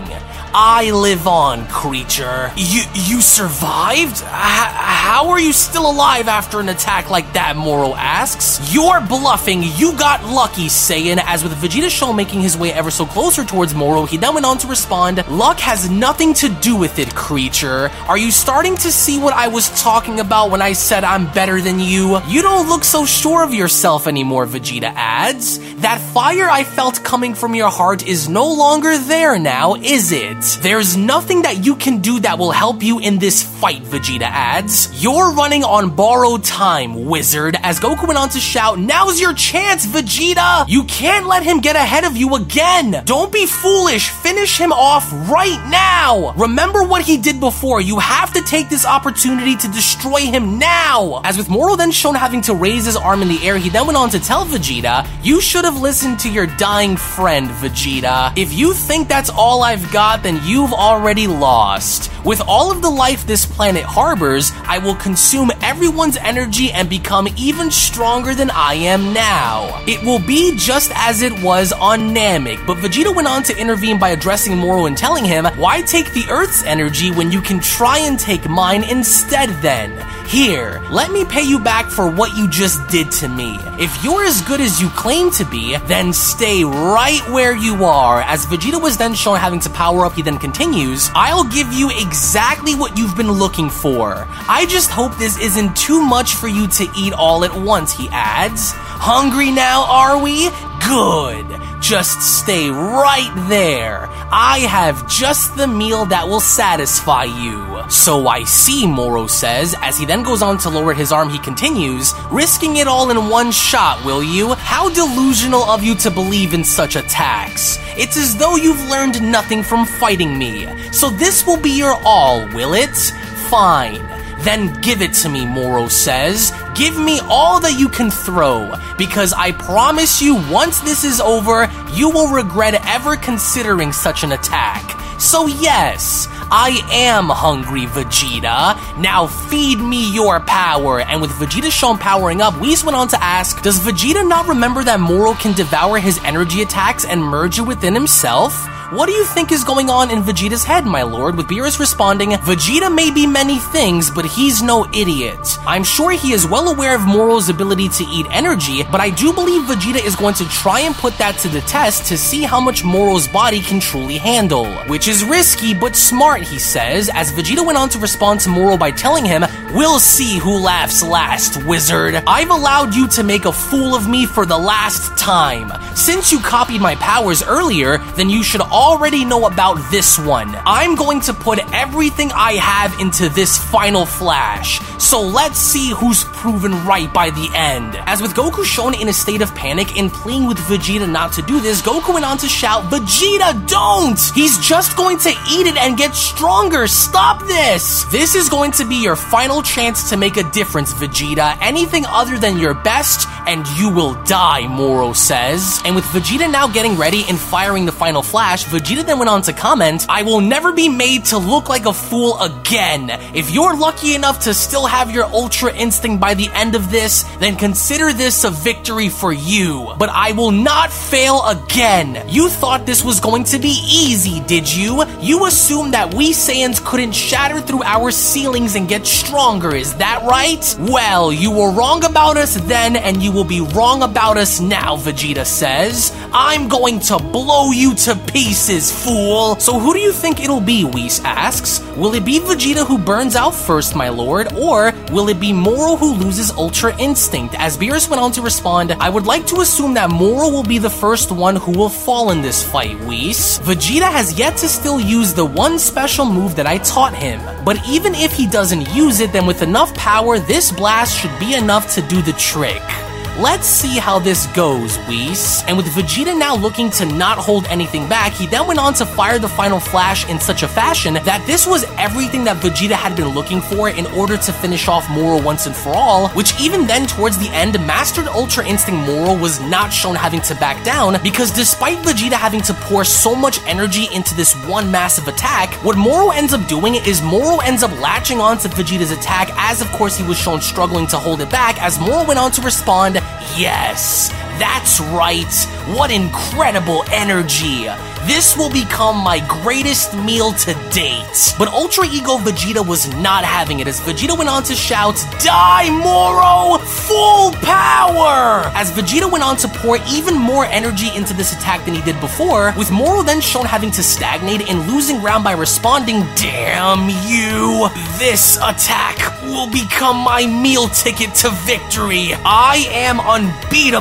I live on, creature." You survived? How are you still alive after an attack like that?" Moro asks. "You're bluffing. You got lucky, Saiyan." As with Vegeta shown making his way ever so closer towards Moro, he then went on to respond, "Luck has nothing to do with it, creature. Are you starting to see what I was talking about when I said I'm better than you? You don't look so sure of yourself anymore," Vegeta adds. "That fire I felt coming from your heart is no longer there now, is it? There's nothing that you can do that will help you in this fight," Vegeta adds. "You're running on borrowed time, wizard." As Goku went on to shout, "Now's your chance, Vegeta! You can't let him get ahead of you again! Don't be foolish! Finish him off right now! Remember remember what he did before. You have to take this opportunity to destroy him now. As with Moro then shown having to raise his arm in the air, he then went on to tell Vegeta, you should have listened to your dying friend, Vegeta. If you think that's all I've got, then you've already lost. With all of the life this planet harbors, I will consume everyone's energy and become even stronger than I am now. It will be just as it was on Namek, but Vegeta went on to intervene by addressing Moro and telling him, why take the Earth's energy when you can try and take mine instead then? Here, let me pay you back for what you just did to me. If you're as good as you claim to be, then stay right where you are. As Vegeta was then shown having to power up, he then continues, I'll give you exactly what you've been looking for. I just hope this isn't too much for you to eat all at once, he adds. Hungry now, are we? Good. Just stay right there. I have just the meal that will satisfy you. So I see, Moro says. As he then goes on to lower his arm, he continues, risking it all in one shot, will you? How delusional of you to believe in such attacks. It's as though you've learned nothing from fighting me. So this will be your all, will it? Fine. Then give it to me, Moro says. Give me all that you can throw, because I promise you once this is over, you will regret ever considering such an attack. So yes, I am hungry, Vegeta. Now feed me your power. And with Vegeta shown powering up, Whis went on to ask, does Vegeta not remember that Moro can devour his energy attacks and merge it within himself? What do you think is going on in Vegeta's head, my lord? With Beerus responding, Vegeta may be many things, but he's no idiot. I'm sure he is well aware of Moro's ability to eat energy, but I do believe Vegeta is going to try and put that to the test to see how much Moro's body can truly handle. Which is risky, but smart, he says, as Vegeta went on to respond to Moro by telling him, we'll see who laughs last, wizard. I've allowed you to make a fool of me for the last time. Since you copied my powers earlier, then you should already know about this one. I'm going to put everything I have into this final flash. So let's see who's proven right by the end. As with Goku shown in a state of panic and pleading with Vegeta not to do this, Goku went on to shout, Vegeta, don't! He's just going to eat it and get stronger. Stop this! This is going to be your final chance to make a difference, Vegeta. Anything other than your best, and you will die, Moro says. And with Vegeta now getting ready and firing the final flash, Vegeta then went on to comment, I will never be made to look like a fool again. If you're lucky enough to still have your Ultra Instinct by the end of this, then consider this a victory for you. But I will not fail again. You thought this was going to be easy, did you? You assumed that we Saiyans couldn't shatter through our ceilings and get stronger, is that right? Well, you were wrong about us then, and you will be wrong about us now, Vegeta says. I'm going to blow you to pieces, fool. So who do you think it'll be, Whis asks. Will it be Vegeta who burns out first, my lord, or will it be Moro who loses Ultra Instinct? As Beerus went on to respond, I would like to assume that Moro will be the first one who will fall in this fight, Whis. Vegeta has yet to still use the one special move that I taught him, but even if he doesn't use it, then with enough power, this blast should be enough to do the trick. Let's see how this goes, Whis. And with Vegeta now looking to not hold anything back, he then went on to fire the final flash in such a fashion that this was everything that Vegeta had been looking for in order to finish off Moro once and for all, which even then towards the end, Mastered Ultra Instinct Moro was not shown having to back down, because despite Vegeta having to pour so much energy into this one massive attack, what Moro ends up doing is Moro ends up latching onto Vegeta's attack, as of course he was shown struggling to hold it back, as Moro went on to respond, yes, that's right. What incredible energy. This will become my greatest meal to date. But Ultra Ego Vegeta was not having it, as Vegeta went on to shout, die, Moro! Full power! As Vegeta went on to pour even more energy into this attack than he did before, with Moro then shown having to stagnate and losing ground by responding, damn you! This attack will become my meal ticket to victory. I am unbeatable, Moro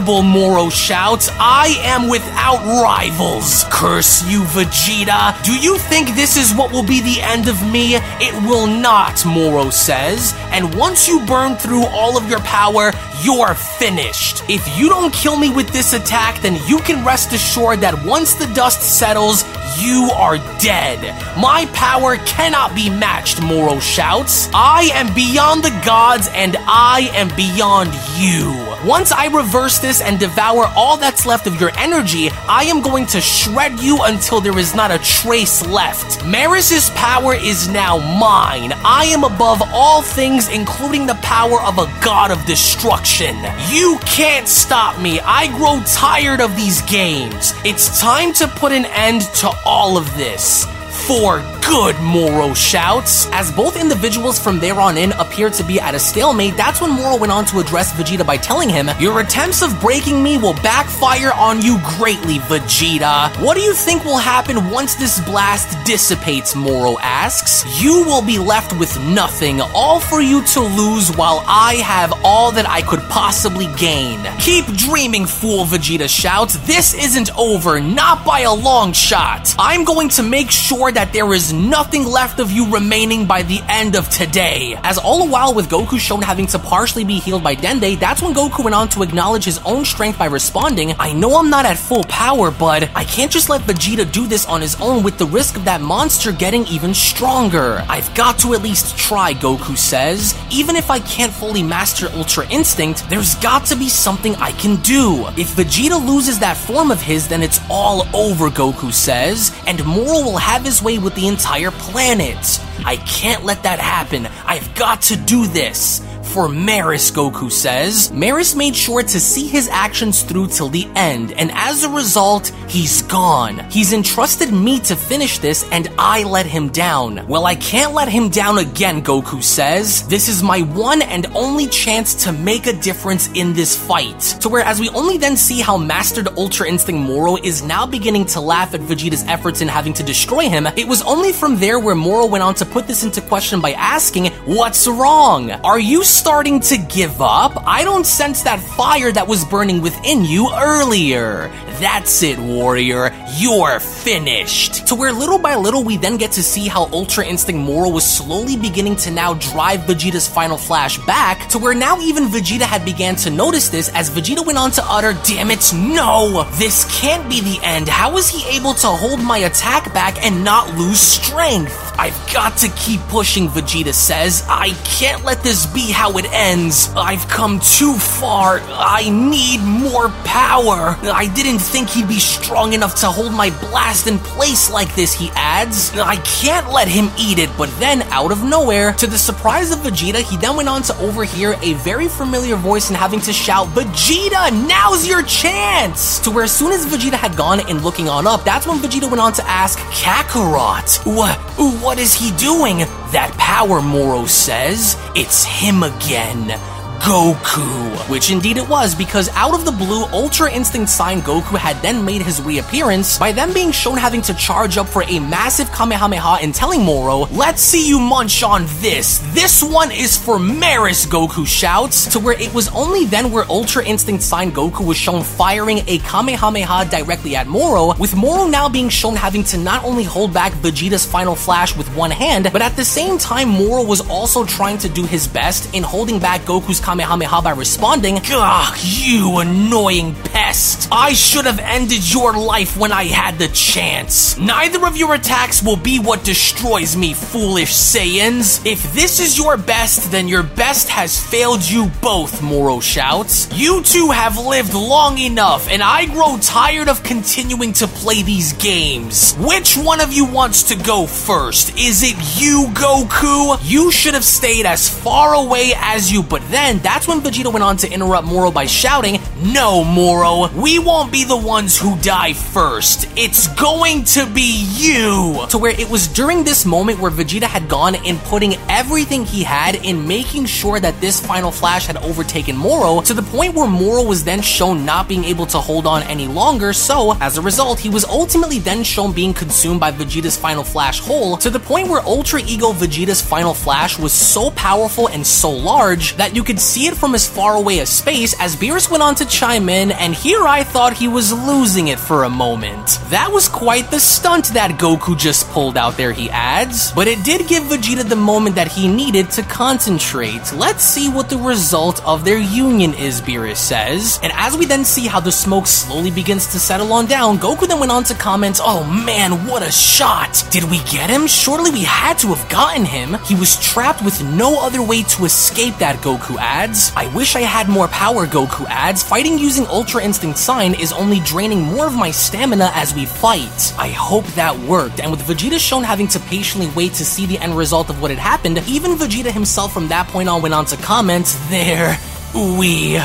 Moro shouts. I am without rivals. Curse you, Vegeta. Do you think this is what will be the end of me? It will not, Moro says. And once you burn through all of your power, you're finished. If you don't kill me with this attack, then you can rest assured that once the dust settles, you are dead. My power cannot be matched, Moro shouts. I am beyond the gods and I am beyond you. Once I reverse this and devour all that's left of your energy, I am going to shred you until there is not a trace left. Maris's power is now mine. I am above all things, including the power of a god of destruction. You can't stop me. I grow tired of these games. It's time to put an end to all of this. For good, Moro shouts. As both individuals from there on in appear to be at a stalemate, that's when Moro went on to address Vegeta by telling him, your attempts of breaking me will backfire on you greatly, Vegeta. What do you think will happen once this blast dissipates, Moro asks. You will be left with nothing, all for you to lose while I have all that I could possibly gain. Keep dreaming, fool, Vegeta shouts. This isn't over, not by a long shot. I'm going to make sure that there is nothing left of you remaining by the end of today. As all the while with Goku shown having to partially be healed by Dende, that's when Goku went on to acknowledge his own strength by responding, I know I'm not at full power, but I can't just let Vegeta do this on his own with the risk of that monster getting even stronger. I've got to at least try, Goku says. Even if I can't fully master Ultra Instinct, there's got to be something I can do. If Vegeta loses that form of his, then it's all over, Goku says, and Moro will have his way with the entire planet. I can't let that happen. I've got to do this. For Maris, Goku says. Maris made sure to see his actions through till the end, and as a result, he's gone. He's entrusted me to finish this, and I let him down. Well, I can't let him down again, Goku says. This is my one and only chance to make a difference in this fight. To where as we only then see how mastered Ultra Instinct Moro is now beginning to laugh at Vegeta's efforts in having to destroy him, it was only from there where Moro went on to put this into question by asking, what's wrong? Are you starting to give up? I don't sense that fire that was burning within you earlier. That's it, warrior. You're finished. To where little by little we then get to see how Ultra Instinct Moro was slowly beginning to now drive Vegeta's final flash back, to where now even Vegeta had began to notice this as Vegeta went on to utter, damn it, no! This can't be the end. How is he able to hold my attack back and not lose strength? I've got to keep pushing, Vegeta says. I can't let this be how it ends. I've come too far. I need more power. I didn't think he'd be strong enough to hold my blast in place like this, he adds. I can't let him eat it, but then out of nowhere, to the surprise of Vegeta, he then went on to overhear a very familiar voice and having to shout, Vegeta, now's your chance! To where as soon as Vegeta had gone and looking on up, that's when Vegeta went on to ask, Kakarot, what is he doing? That power, Moro says. It's him again. Goku. Which indeed it was, because out of the blue, Ultra Instinct Sign Goku had then made his reappearance by them being shown having to charge up for a massive Kamehameha and telling Moro, let's see you munch on this. This one is for Maris, Goku shouts, to where it was only then where Ultra Instinct Sign Goku was shown firing a Kamehameha directly at Moro, with Moro now being shown having to not only hold back Vegeta's final flash with one hand, but at the same time Moro was also trying to do his best in holding back Goku's Kamehameha by responding, Gah, you annoying pest. I should have ended your life when I had the chance. Neither of your attacks will be what destroys me, foolish Saiyans. If this is your best, then your best has failed you both, Moro shouts. You two have lived long enough, and I grow tired of continuing to play these games. Which one of you wants to go first? Is it you, Goku? You should have stayed as far away as you, but then that's when Vegeta went on to interrupt Moro by shouting, no, Moro, we won't be the ones who die first. It's going to be you. To where it was during this moment where Vegeta had gone in putting everything he had in making sure that this final flash had overtaken Moro, to the point where Moro was then shown not being able to hold on any longer, so as a result, he was ultimately then shown being consumed by Vegeta's final flash whole, to the point where Ultra Ego Vegeta's final flash was so powerful and so large that you could see it from as far away as space, as Beerus went on to chime in, and here I thought he was losing it for a moment. That was quite the stunt that Goku just pulled out there, he adds. But it did give Vegeta the moment that he needed to concentrate. Let's see what the result of their union is, Beerus says. And as we then see how the smoke slowly begins to settle on down, Goku then went on to comment, "Oh man, what a shot! Did we get him? Surely we had to have gotten him. He was trapped with no other way to escape that," Goku adds. "I wish I had more power," Goku adds. "Fighting using Ultra Instinct Sign is only draining more of my stamina as we fight. I hope that worked." And with Vegeta shown having to patiently wait to see the end result of what had happened, even Vegeta himself from that point on went on to comment, "There we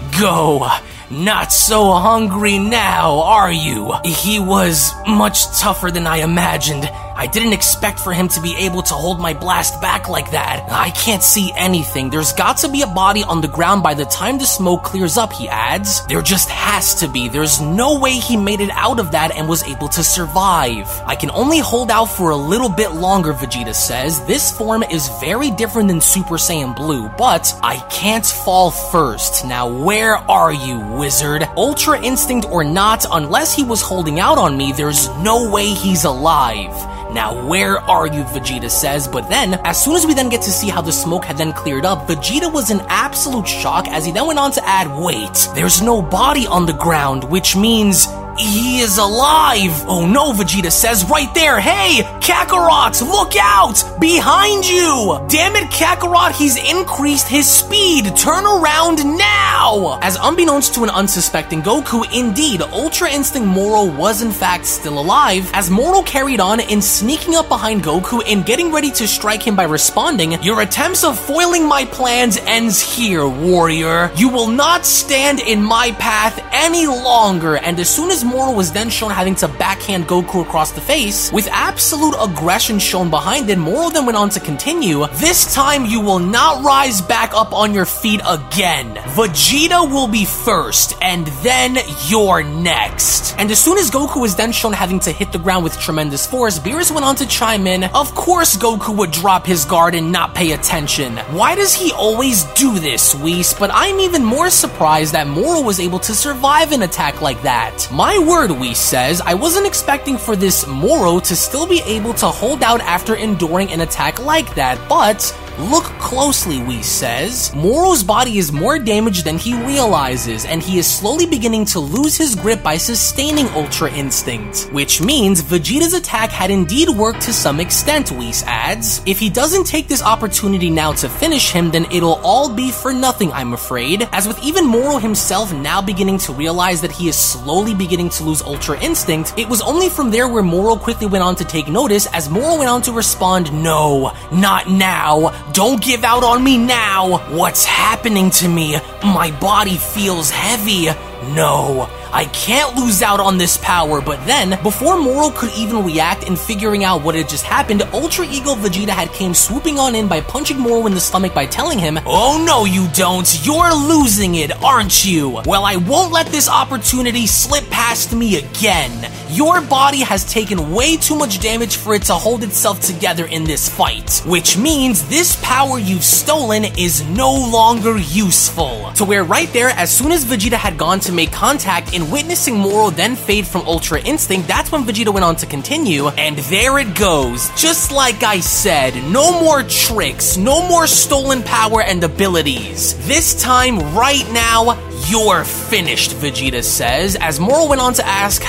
go. Not so hungry now, are you? He was much tougher than I imagined. I didn't expect for him to be able to hold my blast back like that. I can't see anything. There's got to be a body on the ground by the time the smoke clears up," he adds. "There just has to be. There's no way he made it out of that and was able to survive. I can only hold out for a little bit longer," Vegeta says. "This form is very different than Super Saiyan Blue, but I can't fall first. Now where are you, wizard? Ultra Instinct or not, unless he was holding out on me, there's no way he's alive. Now where are you?" Vegeta says. But then, as soon as we then get to see how the smoke had then cleared up, Vegeta was in absolute shock as he then went on to add, "Wait, there's no body on the ground, which means he is alive." "Oh no," Vegeta says, "right there. Hey, Kakarot, look out! Behind you! Damn it, Kakarot, he's increased his speed. Turn around now!" As unbeknownst to an unsuspecting Goku, indeed, Ultra Instinct Moro was in fact still alive, as Moro carried on in sneaking up behind Goku and getting ready to strike him by responding, "Your attempts of foiling my plans ends here, warrior. You will not stand in my path any longer." And as soon as Moro was then shown having to backhand Goku across the face, with absolute aggression shown behind it, Moro then went on to continue, "This time you will not rise back up on your feet again. Vegeta will be first, and then you're next." And as soon as Goku was then shown having to hit the ground with tremendous force, Beerus went on to chime in, "Of course Goku would drop his guard and not pay attention. Why does he always do this, Whis? But I'm even more surprised that Moro was able to survive an attack like that. My word," Whis says, "I wasn't expecting for this Moro to still be able to hold out after enduring an attack like that, but look closely," Whis says. "Moro's body is more damaged than he realizes, and he is slowly beginning to lose his grip by sustaining Ultra Instinct, which means Vegeta's attack had indeed worked to some extent," Whis adds. "If he doesn't take this opportunity now to finish him, then it'll all be for nothing, I'm afraid." As with even Moro himself now beginning to realize that he is slowly beginning to lose Ultra Instinct, it was only from there where Moro quickly went on to take notice, as Moro went on to respond, "No, not now. Don't give out on me now. What's happening to me? My body feels heavy. No, I can't lose out on this power." But then, before Moro could even react in figuring out what had just happened, Ultra Ego Vegeta had came swooping on in by punching Moro in the stomach by telling him, "Oh no you don't, you're losing it, aren't you? Well, I won't let this opportunity slip past me again. Your body has taken way too much damage for it to hold itself together in this fight, which means this power you've stolen is no longer useful." To where right there, as soon as Vegeta had gone to make contact in witnessing Moro then fade from Ultra Instinct, that's when Vegeta went on to continue, and there it goes. Just like I said, no more tricks, no more stolen power and abilities. This time, right now, you're finished, Vegeta says, as Moro went on to ask,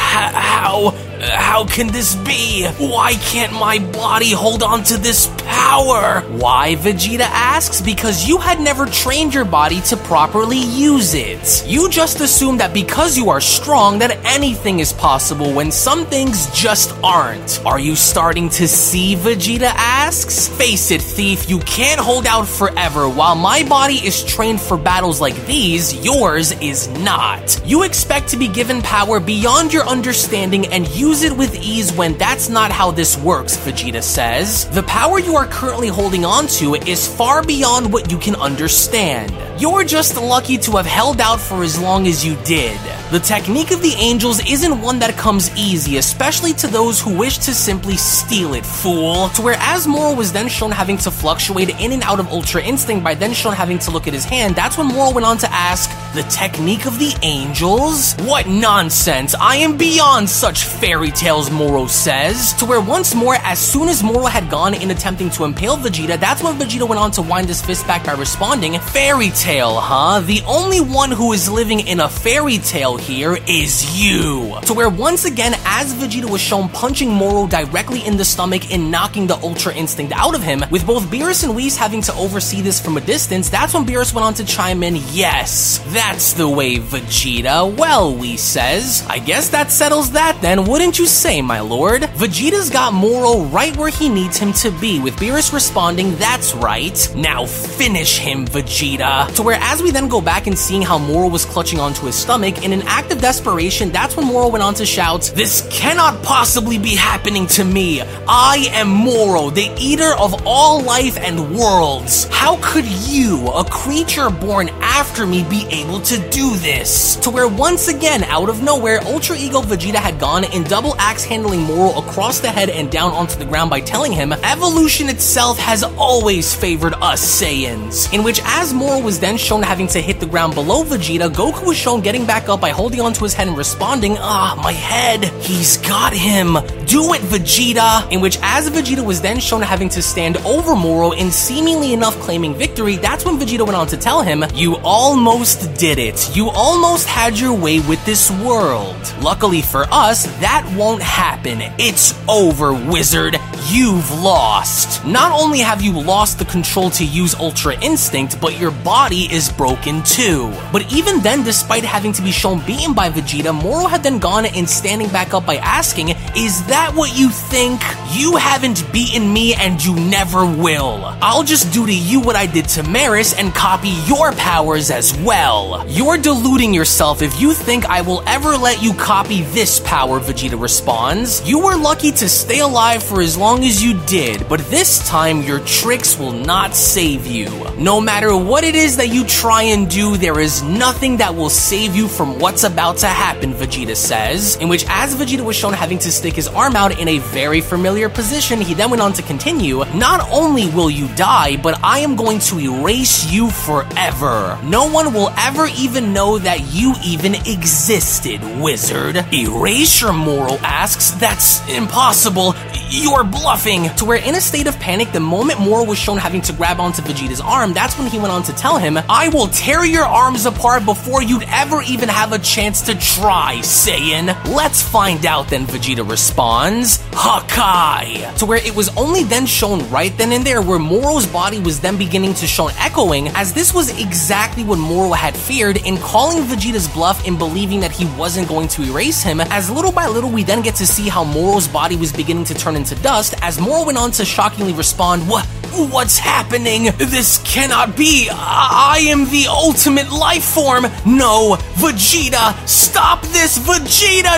How can this be? Why can't my body hold on to this power?" Why, Vegeta asks, because you had never trained your body to properly use it. You just assumed that because you are strong that anything is possible when some things just aren't. Are you starting to see, Vegeta asks? Face it, thief, you can't hold out forever. While my body is trained for battles like these, yours is not. You expect to be given power beyond your understanding and use it with ease when that's not how this works, Vegeta says. The power you are currently holding on to is far beyond what you can understand. You're just lucky to have held out for as long as you did. The technique of the angels isn't one that comes easy, especially to those who wish to simply steal it, fool. To where as Moro was then shown having to fluctuate in and out of Ultra Instinct by then shown having to look at his hand, that's when Moro went on to ask, the technique of the angels? What nonsense, I am beyond such fairy tales, Moro says. To where once more, as soon as Moro had gone in attempting to impale Vegeta, that's when Vegeta went on to wind his fist back by responding, fairy tale, huh? The only one who is living in a fairy tale here is you. To where once again, as Vegeta was shown punching Moro directly in the stomach and knocking the Ultra Instinct out of him, with both Beerus and Whis having to oversee this from a distance, that's when Beerus went on to chime in, yes, that's the way, Vegeta. Well, Whis says, I guess that settles that then, wouldn't you say, my lord? Vegeta's got Moro right where he needs him to be, with Beerus responding, that's right, now finish him, Vegeta. To where as we then go back and seeing how Moro was clutching onto his stomach, in an act of desperation, that's when Moro went on to shout, this cannot possibly be happening to me. I am Moro, the eater of all life and worlds. How could you, a creature born after me, be able to do this? To where once again, out of nowhere, Ultra Ego Vegeta had gone and double axe handling Moro across the head and down onto the ground by telling him, evolution itself has always favored us Saiyans. In which as Moro was then shown having to hit the ground below Vegeta, Goku was shown getting back up by holding onto his head and responding, my head, he's got him. Do it, Vegeta. In which as Vegeta was then shown having to stand over Moro and seemingly enough claiming victory, that's when Vegeta went on to tell him, you almost did it. You almost had your way with this world. Luckily for us, that won't happen. It's over, wizard. You've lost. Not only have you lost the control to use Ultra Instinct, but your body is broken too. But even then, despite having to be shown beaten by Vegeta, Moro had then gone and standing back up by asking, is that what you think? You haven't beaten me and you never will. I'll just do to you what I did to Maris and copy your powers as well. You're deluding yourself if you think I will ever let you copy this power, Vegeta responds. You were lucky to stay alive for as long as you did, but this time your tricks will not save you. No matter what it is that you try and do, there is nothing that will save you from what's about to happen, Vegeta says. In which as Vegeta was shown having to stick his arm out in a very familiar position, he then went on to continue, not only will you die, but I am going to erase you forever. No one will ever even know that you even existed, wizard. Erasure, Moro asks, that's impossible. You're bluffing. To where in a state of panic, the moment Moro was shown having to grab onto Vegeta's arm, that's when he went on to tell him, I will tear your arms apart before you'd ever even have a chance to try, Saiyan. Let's find out then, Vegeta responds, Hakai. To where it was only then shown right then and there where Moro's body was then beginning to show echoing, as this was exactly what Moro had feared in calling Vegeta's bluff and believing that he wasn't going to erase him, as little by little we then get to see how Moro's body was beginning to turn into dust, as Moro went on to shockingly respond, what's happening? This cannot be. I am the ultimate life form. No, Vegeta, stop this, Vegeta,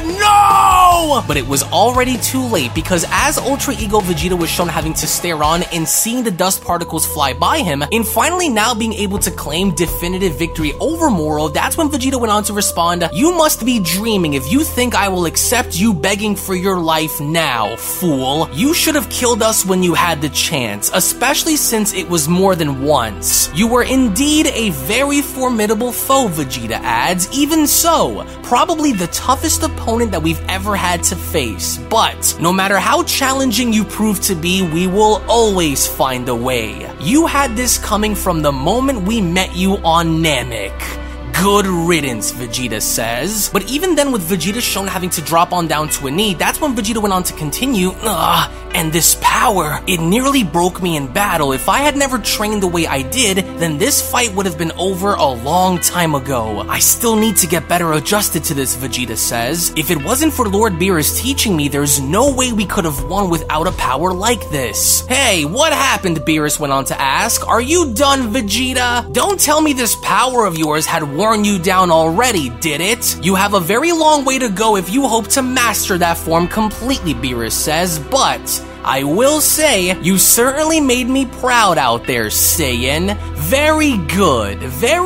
no! But it was already too late, because as Ultra Ego Vegeta was shown having to stare on and seeing the dust particles fly by him, and finally now being able to claim definitive victory over Moro, that's when Vegeta went on to respond, you must be dreaming if you think I will accept you begging for your life now, fool. You should have killed us when you had the chance, especially since it was more than once. You were indeed a very formidable foe, Vegeta adds. Even so, probably the toughest opponent that we've ever had to face. But no matter how challenging you prove to be, we will always find a way. You had this coming from the moment we met you on Namek. Good riddance, Vegeta says. But even then, with Vegeta shown having to drop on down to a knee, that's when Vegeta went on to continue, and this power, it nearly broke me in battle. If I had never trained the way I did, then this fight would have been over a long time ago. I still need to get better adjusted to this, Vegeta says. If it wasn't for Lord Beerus teaching me, there's no way we could have won without a power like this. Hey, what happened? Beerus went on to ask. Are you done, Vegeta? Don't tell me this power of yours had worn you down already, did it? You have a very long way to go if you hope to master that form completely, Beerus says, but I will say, you certainly made me proud out there, Saiyan. Very good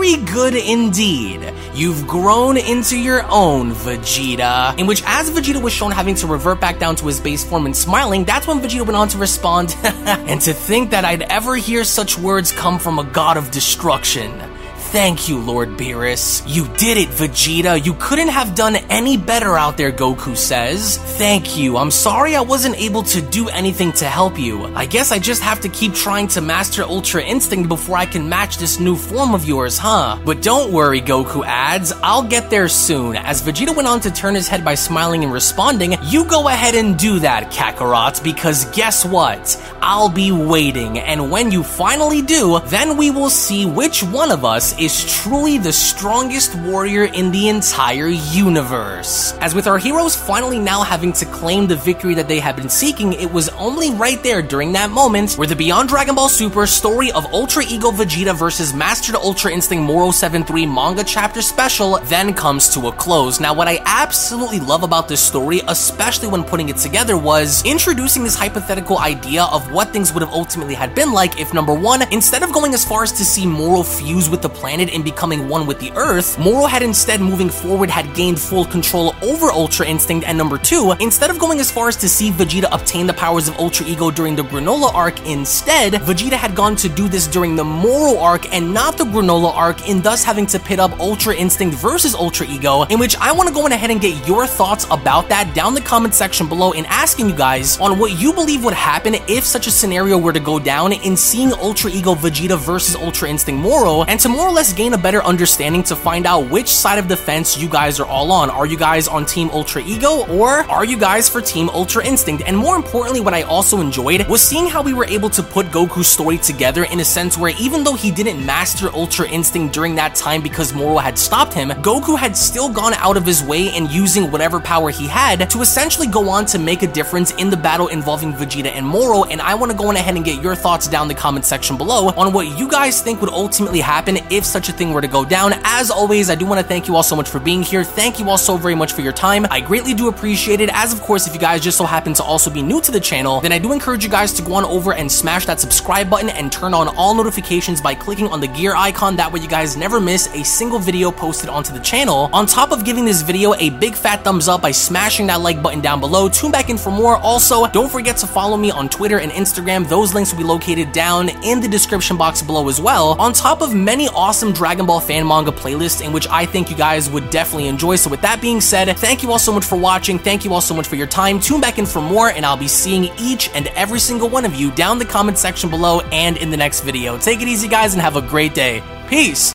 indeed. You've grown into your own, Vegeta. In which, as Vegeta was shown having to revert back down to his base form and smiling, that's when Vegeta went on to respond, and to think that I'd ever hear such words come from a god of destruction. Thank you, Lord Beerus. You did it, Vegeta. You couldn't have done any better out there, Goku says. Thank you. I'm sorry I wasn't able to do anything to help you. I guess I just have to keep trying to master Ultra Instinct before I can match this new form of yours, huh? But don't worry, Goku adds. I'll get there soon. As Vegeta went on to turn his head by smiling and responding, you go ahead and do that, Kakarot, because guess what? I'll be waiting, and when you finally do, then we will see which one of us is truly the strongest warrior in the entire universe. As with our heroes finally now having to claim the victory that they have been seeking, it was only right there during that moment where the Beyond Dragon Ball Super story of Ultra Ego Vegeta versus Mastered Ultra Instinct Moro 7-3 manga chapter special then comes to a close. Now, what I absolutely love about this story, especially when putting it together, was introducing this hypothetical idea of what things would have ultimately had been like if, number one, instead of going as far as to see Moro fuse with the planet and becoming one with the Earth, Moro had instead moving forward had gained full control over Ultra Instinct, and number two, instead of going as far as to see Vegeta obtain the powers of Ultra Ego during the Granola arc, instead, Vegeta had gone to do this during the Moro arc and not the Granola arc, in thus having to pit up Ultra Instinct versus Ultra Ego, in which I want to go ahead and get your thoughts about that down the comment section below and asking you guys on what you believe would happen if such a scenario were to go down in seeing Ultra Ego Vegeta versus Ultra Instinct Moro, and to more or less gain a better understanding to find out which side of the fence you guys are all on. Are you guys on Team Ultra Ego, or are you guys for Team Ultra Instinct? And more importantly, what I also enjoyed was seeing how we were able to put Goku's story together in a sense where even though he didn't master Ultra Instinct during that time because Moro had stopped him, Goku had still gone out of his way and using whatever power he had to essentially go on to make a difference in the battle involving Vegeta and Moro. And I want to go ahead and get your thoughts down the comment section below on what you guys think would ultimately happen if such a thing were to go down. As always, I do want to thank you all so much for being here. Thank you all so very much for your time. I greatly do appreciate it. As of course, if you guys just so happen to also be new to the channel, then I do encourage you guys to go on over and smash that subscribe button and turn on all notifications by clicking on the gear icon. That way you guys never miss a single video posted onto the channel. On top of giving this video a big fat thumbs up by smashing that like button down below, tune back in for more. Also, don't forget to follow me on Twitter and Instagram. Those links will be located down in the description box below as well, on top of many awesome Dragon Ball fan manga playlists in which I think you guys would definitely enjoy. So with that being said, thank you all so much for watching. Thank you all so much for your time. Tune back in for more, and I'll be seeing each and every single one of you down the comment section below and in the next video. Take it easy, guys, and have a great day. Peace.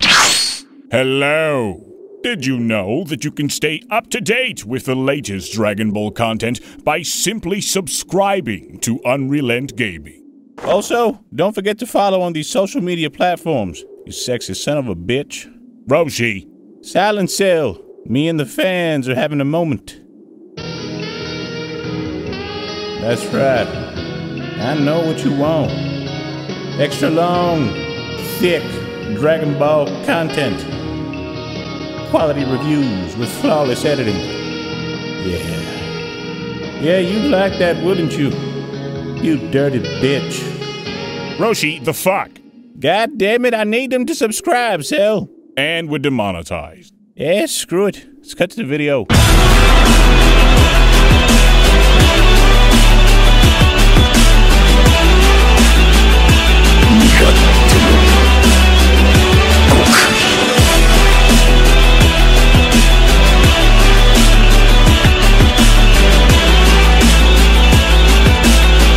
Hello. Did you know that you can stay up to date with the latest Dragon Ball content by simply subscribing to Unrelent Gaming? Also, don't forget to follow on these social media platforms, you sexy son of a bitch. Roshi. Silent Cell, me and the fans are having a moment. That's right. I know what you want. Extra long, thick Dragon Ball content. Quality reviews with flawless editing. Yeah, you'd like that, wouldn't you? You dirty bitch. Roshi, the fuck? God damn it, I need them to subscribe, Cell. And we're demonetized. Yeah, screw it. Let's cut to the video.